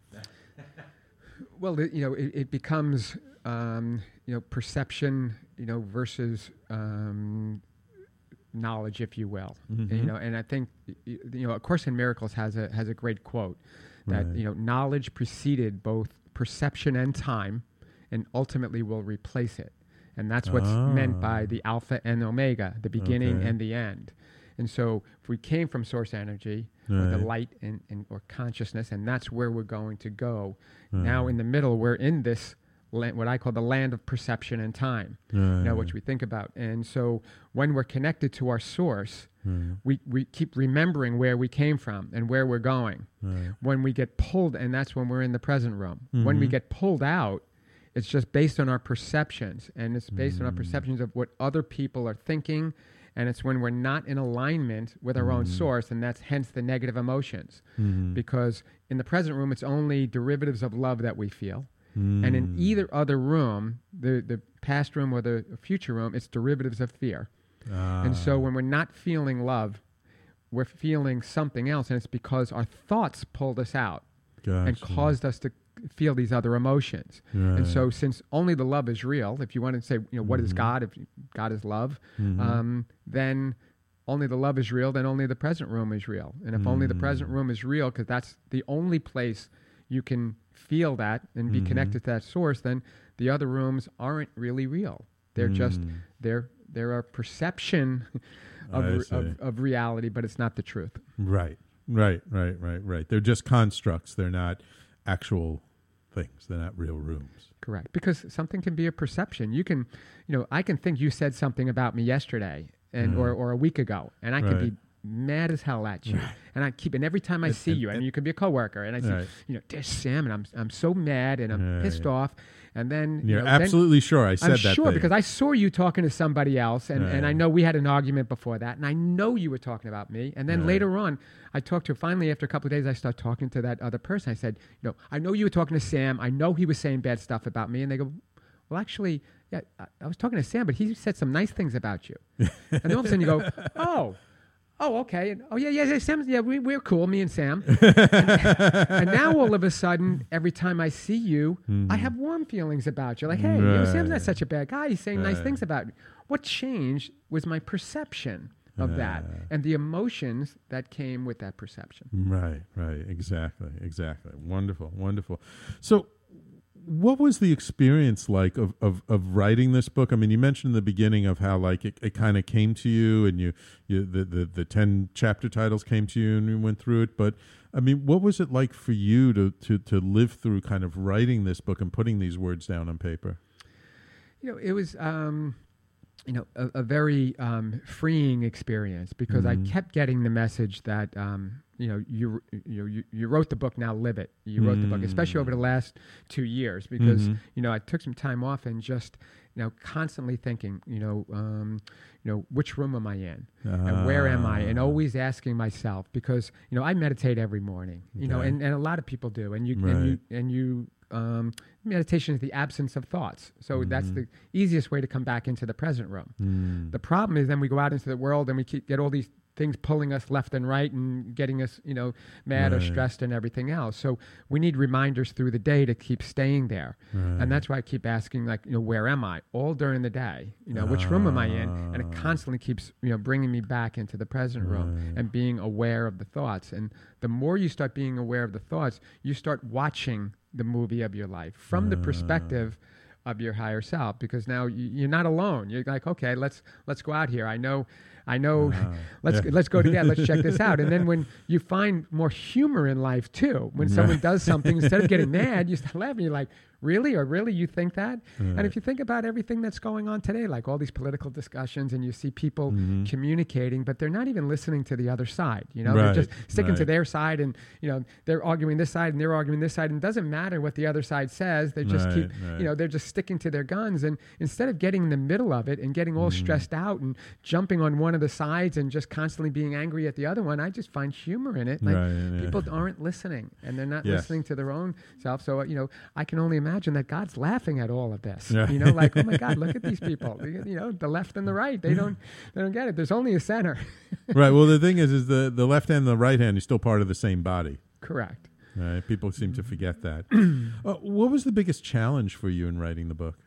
Well, you know, it, it becomes, um, you know, perception, you know, versus um, knowledge, if you will. Mm-hmm. And, you know, and I think, you know, A Course in Miracles has a has a great quote that, right. you know, knowledge preceded both perception and time, and ultimately will replace it. And that's what's oh. meant by the alpha and omega, the beginning okay. and the end. And so if we came from source energy, right. or the light and, and or consciousness, and that's where we're going to go. Right. Now in the middle, we're in this, land, what I call the land of perception and time, right. you know, which we think about. And so when we're connected to our source, right. we, we keep remembering where we came from and where we're going. Right. When we get pulled, and that's when we're in the present room. Mm-hmm. When we get pulled out, it's just based on our perceptions, and it's based mm. on our perceptions of what other people are thinking. And it's when we're not in alignment with our mm. own source, and that's hence the negative emotions. Mm. Because in the present room, it's only derivatives of love that we feel. Mm. And in either other room, the, the past room or the future room, it's derivatives of fear. Ah. And so when we're not feeling love, we're feeling something else, and it's because our thoughts pulled us out gotcha. and caused us to feel these other emotions. Right. And so since only the love is real, if you want to say, you know, what mm-hmm. is God? If God is love, mm-hmm. um, then only the love is real, then only the present room is real. And if mm-hmm. only the present room is real, because that's the only place you can feel that and be mm-hmm. connected to that source, then the other rooms aren't really real. They're mm. just, they're, they're a perception of, of, of reality, but it's not the truth. Right, right, right, right, right. They're just constructs. They're not actual things. They're not real rooms. Correct. Because something can be a perception. You can, you know, I can think you said something about me yesterday and mm. or, or a week ago, and I right. can be mad as hell at you. Right. And I keep, and every time I it, see it, you, I mean, you could be a coworker, and I see, right. you know, there's Sam, and I'm I'm so mad, and I'm right. pissed off. And then you're you know, absolutely sure I said I'm that. I'm sure thing. because I saw you talking to somebody else, and, right. and I know we had an argument before that, and I know you were talking about me. And then right. later on, I talked to her. Finally, after a couple of days, I start talking to that other person. I said, you know, I know you were talking to Sam. I know he was saying bad stuff about me. And they go, well, actually, yeah, I, I was talking to Sam, but he said some nice things about you. And then all of a sudden you go, oh. Oh, okay. And, oh, yeah, yeah, yeah, Sam, yeah, we, we're cool, me and Sam. and, and now all of a sudden, every time I see you, mm-hmm. I have warm feelings about you. Like, hey, right. you know, Sam's not such a bad guy. He's saying right. nice things about me. What changed was my perception of uh, that and the emotions that came with that perception. Right, right. Exactly, exactly. Wonderful, wonderful. So what was the experience like of, of, of writing this book? I mean, you mentioned in the beginning of how like it, it kind of came to you, and you, you the, the, the ten chapter titles came to you and you went through it. But I mean, what was it like for you to, to, to live through kind of writing this book and putting these words down on paper? You know, it was, um, you know, a, a very um, freeing experience because mm-hmm. I kept getting the message that, um, you know, you you you you wrote the book, now live it. You mm. wrote the book, especially over the last two years, because mm-hmm. you know I took some time off and just you know constantly thinking, you know, um, you know, which room am I in, uh-huh. and where am I, and always asking myself because you know I meditate every morning, you okay. know, and, and a lot of people do, and you right. and you and you um, meditation is the absence of thoughts. So mm-hmm. that's the easiest way to come back into the present room. Mm. The problem is then we go out into the world and we keep, get all these things pulling us left and right and getting us, you know, mad right. or stressed and everything else. So we need reminders through the day to keep staying there. Right. And that's why I keep asking, like, you know, where am I? All during the day. You know, uh, which room am I in? And it constantly keeps, you know, bringing me back into the present right. room and being aware of the thoughts. And the more you start being aware of the thoughts, you start watching the movie of your life from uh. the perspective of your higher self, because now you, you're not alone. You're like, okay, let's let's go out here. I know, I know. Uh, let's yeah. let's go together. Let's check this out. And then when you find more humor in life too, when yeah. someone does something, instead of getting mad, you start laughing. You're like, really, or really, you think that? Right. And if you think about everything that's going on today, like all these political discussions, and you see people mm-hmm. communicating, but they're not even listening to the other side. You know, right. they're just sticking right. to their side, and you know, they're arguing this side and they're arguing this side, and it doesn't matter what the other side says. They just right. keep, right. you know, they're just sticking to their guns. And instead of getting in the middle of it and getting all mm-hmm. stressed out and jumping on one of the sides and just constantly being angry at the other one, I just find humor in it. Like right, yeah, people yeah. aren't listening, and they're not yes. listening to their own self. So you know, I can only imagine that God's laughing. laughing at all of this, yeah. you know, like, oh my God, look at these people, you know, the left and the right, they don't, they don't get it. There's only a center. Right. Well, the thing is, is the, the left hand and the right hand is still part of the same body. Correct. Right. People seem to forget that. uh, what was the biggest challenge for you in writing the book?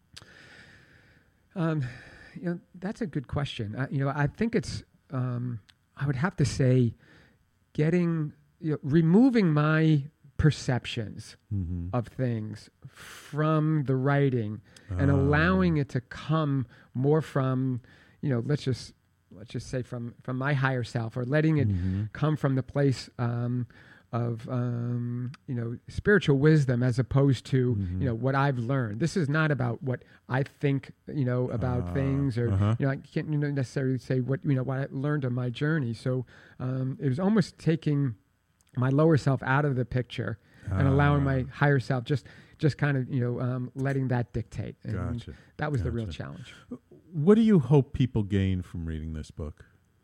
Um, you know, that's a good question. I, you know, I think it's, um, I would have to say getting, you know, removing my perceptions mm-hmm. of things from the writing uh. and allowing it to come more from, you know, let's just let's just say from from my higher self, or letting it mm-hmm. come from the place um, of um, you know, spiritual wisdom, as opposed to mm-hmm. you know, what I've learned. This is not about what I think, you know, about uh, things, or uh-huh. you know, I can't, you know, necessarily say what, you know, what I learned on my journey. So um, it was almost taking my lower self out of the picture uh, and allowing my higher self just just kind of, you know, um, letting that dictate. And gotcha. that was gotcha. the real challenge. What do you hope people gain from reading this book?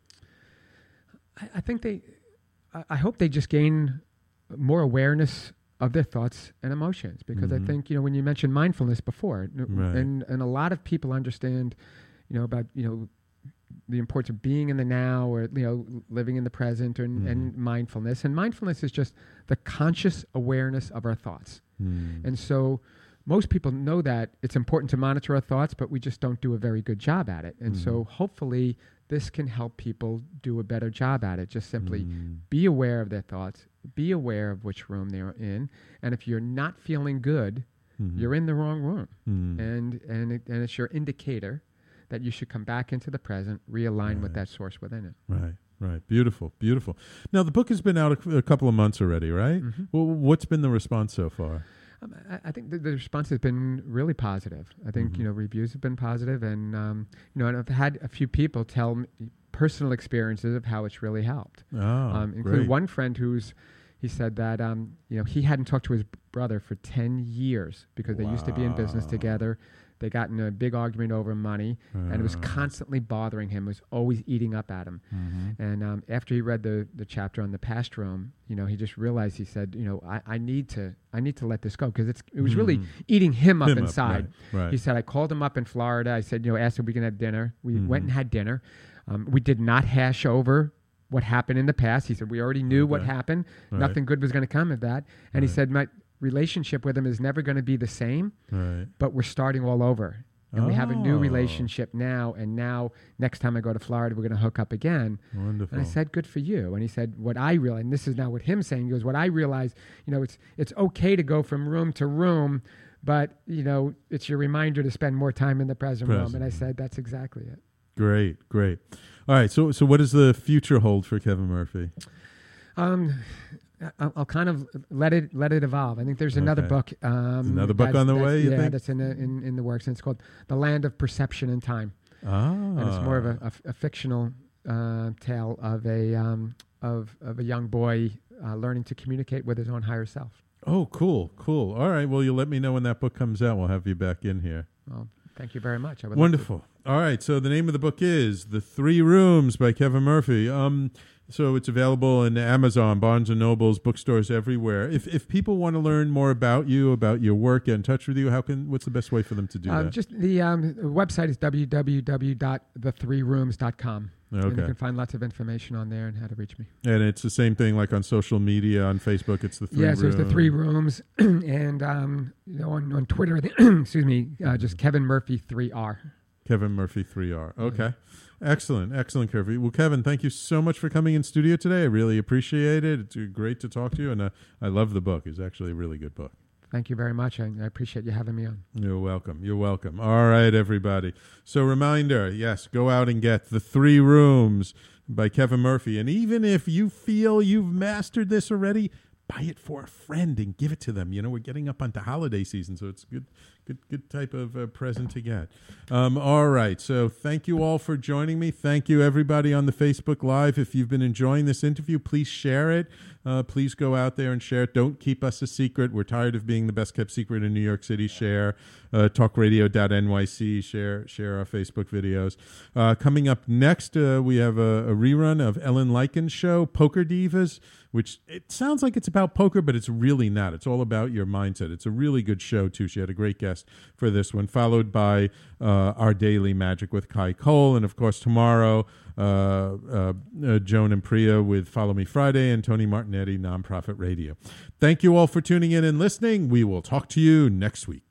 I, I think they, I, I hope they just gain more awareness of their thoughts and emotions, because mm-hmm. I think, you know, when you mentioned mindfulness before, right. and, and a lot of people understand, you know, about, you know, the importance of being in the now, or, you know, living in the present, or, mm. and mindfulness. And mindfulness is just the conscious awareness of our thoughts. Mm. And so most people know that it's important to monitor our thoughts, but we just don't do a very good job at it. And mm. so hopefully this can help people do a better job at it. Just simply mm. be aware of their thoughts, be aware of which room they're in. And if you're not feeling good, mm-hmm. you're in the wrong room. Mm. And, and, it, and it's your indicator that you should come back into the present, realign right. with that source within it. Right, right. Beautiful, beautiful. Now, the book has been out a, a couple of months already, right? Mm-hmm. Well, what's been the response so far? Um, I, I think the, the response has been really positive. I think, mm-hmm. you know, reviews have been positive, and, um, you know, and I've had a few people tell me personal experiences of how it's really helped. Oh, um, including great. one friend who's, he said that, um, you know, he hadn't talked to his brother for ten years because wow. they used to be in business together. They got in a big argument over money, uh. and it was constantly bothering him. It was always eating up at him. Mm-hmm. And um, after he read the, the chapter on the past room, you know, he just realized, he said, you know, I, I need to I need to let this go, because it's it was mm-hmm. really eating him up him inside. Up, right, right. He said, I called him up in Florida. I said, you know, asked if we can have dinner. We mm-hmm. went and had dinner. Um, we did not hash over what happened in the past. He said, we already knew okay. what happened. Right. Nothing good was going to come of that. And right. he said, my relationship with him is never going to be the same, right. but we're starting all over. And oh. we have a new relationship now, and now next time I go to Florida, we're going to hook up again. Wonderful. And I said, good for you. And he said, what I realized, and this is now what him saying, he goes, what I realized, you know, it's it's okay to go from room to room, but, you know, it's your reminder to spend more time in the present, present. room. And I said, that's exactly it. Great, great. All right, so so what does the future hold for Kevin Murphy? Um, I'll, I'll kind of let it let it evolve. I think there's another okay. book. Um, another book on the way, you yeah, think? that's in, the, in in the works, and it's called The Land of Perception and Time. Ah. And it's more of a, a, a fictional uh, tale of a um, of of a young boy uh, learning to communicate with his own higher self. Oh, cool, cool. All right, well, you'll let me know when that book comes out. We'll have you back in here. Well, Thank you very much. I would Wonderful. All right. So the name of the book is The Three Rooms by Kevin Murphy. Um, so it's available in Amazon, Barnes and Nobles, bookstores everywhere. If if people want to learn more about you, about your work, get in touch with you, how can? What's the best way for them to do um, that? Just the um, website is w w w dot the three rooms dot com. Okay. And you can find lots of information on there and how to reach me. And it's the same thing like on social media, on Facebook, it's the three yes, rooms. there's the three rooms. and um, you know, on, on Twitter, excuse me, uh, just Kevin Murphy three R. Kevin Murphy three R. Okay. Excellent. Excellent, Kevin. Well, Kevin, thank you so much for coming in studio today. I really appreciate it. It's great to talk to you. And uh, I love the book. It's actually a really good book. Thank you very much. I, I appreciate you having me on. You're welcome. You're welcome. All right, everybody. So reminder, yes, go out and get The Three Rooms by Kevin Murphy. And even if you feel you've mastered this already, buy it for a friend and give it to them. You know, we're getting up onto holiday season, so it's good, good, good type of uh, present to get. Um, all right. So thank you all for joining me. Thank you, everybody on the Facebook Live. If you've been enjoying this interview, please share it. Uh, please go out there and share it. Don't keep us a secret. We're tired of being the best kept secret in New York City. Share uh, talk radio dot N Y C. Share share our Facebook videos. Uh, coming up next, uh, we have a, a rerun of Ellen Leiken's show, Poker Divas, which it sounds like it's about poker, but it's really not. It's all about your mindset. It's a really good show, too. She had a great guest for this one, followed by uh, Our Daily Magic with Kai Cole. And, of course, tomorrow, uh, uh, uh, Joan and Priya with Follow Me Friday and Tony Martignetti, Nonprofit Radio. Thank you all for tuning in and listening. We will talk to you next week.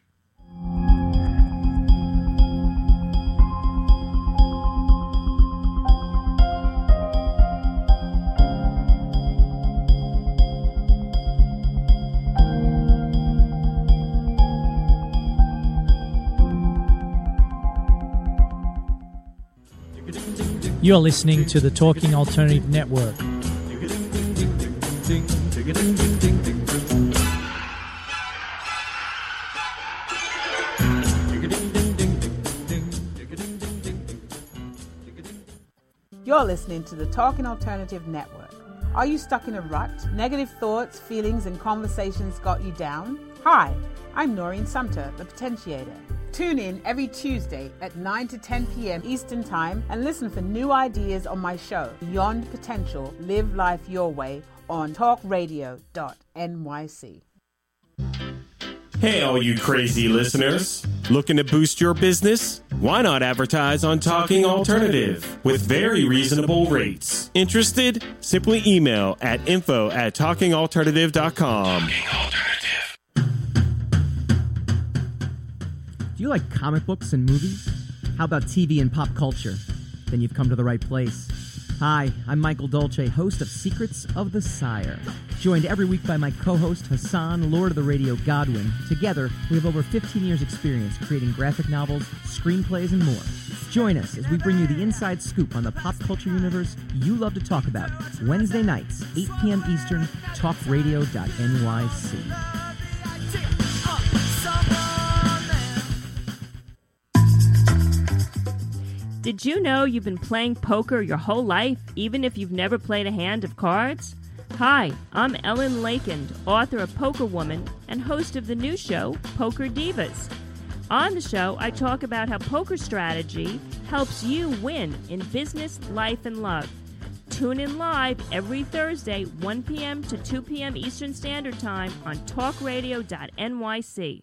You're listening to the Talking Alternative Network. You're listening to the Talking Alternative Network. Are you stuck in a rut? Negative thoughts, feelings, and conversations got you down? Hi, I'm Noreen Sumter, the Potentiator. Tune in every Tuesday at nine to ten p.m. Eastern Time and listen for new ideas on my show, Beyond Potential, Live Life Your Way, on talk radio dot N Y C. Hey, all you crazy listeners. Looking to boost your business? Why not advertise on Talking Alternative with very reasonable rates? Interested? Simply email at info at talking alternative dot com. Talking Alternative. Do you like comic books and movies? How about T V and pop culture? Then you've come to the right place. Hi, I'm Michael Dolce, host of Secrets of the Sire. Joined every week by my co-host Hassan, Lord of the Radio Godwin. Together, we have over fifteen years experience creating graphic novels, screenplays, and more. Join us as we bring you the inside scoop on the pop culture universe you love to talk about. Wednesday nights, eight p.m. Eastern, talk radio dot N Y C. Did you know you've been playing poker your whole life, even if you've never played a hand of cards? Hi, I'm Ellen Leikind, author of Poker Woman and host of the new show, Poker Divas. On the show, I talk about how poker strategy helps you win in business, life, and love. Tune in live every Thursday, one p.m. to two p.m. Eastern Standard Time on talk radio dot N Y C.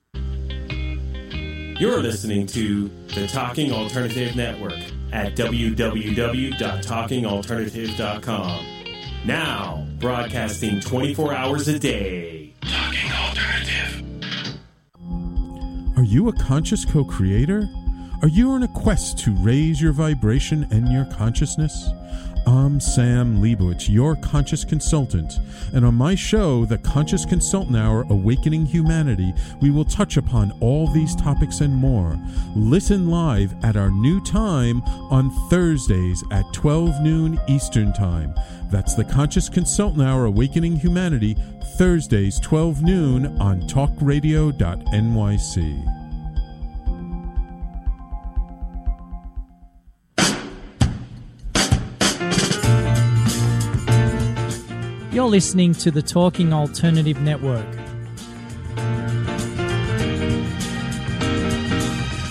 You're listening to the Talking Alternative Network at w w w dot talking alternative dot com. Now, broadcasting twenty-four hours a day. Talking Alternative. Are you a conscious co-creator? Are you on a quest to raise your vibration and your consciousness? I'm Sam Leibowitz, your conscious consultant, and on my show, The Conscious Consultant Hour, Awakening Humanity, we will touch upon all these topics and more. Listen live at our new time on Thursdays at twelve noon Eastern Time. That's The Conscious Consultant Hour, Awakening Humanity, Thursdays, twelve noon on talk radio dot N Y C. You're listening to the Talking Alternative Network.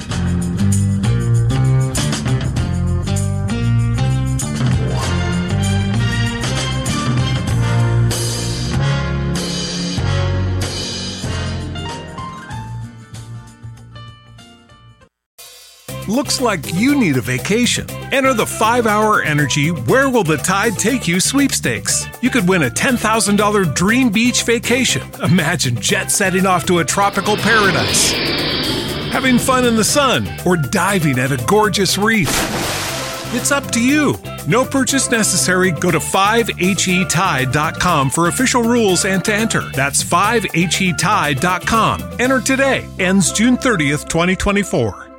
looks like you need a vacation. Enter the five hour Energy Where Will the Tide Take You sweepstakes. You could win a ten thousand dollars dream beach vacation. Imagine jet setting off to a tropical paradise, having fun in the sun, or diving at a gorgeous reef. It's up to you. No purchase necessary. Go to five H E tide dot com for official rules and to enter. That's five H E tide dot com. Enter today. Ends June thirtieth, twenty twenty-four.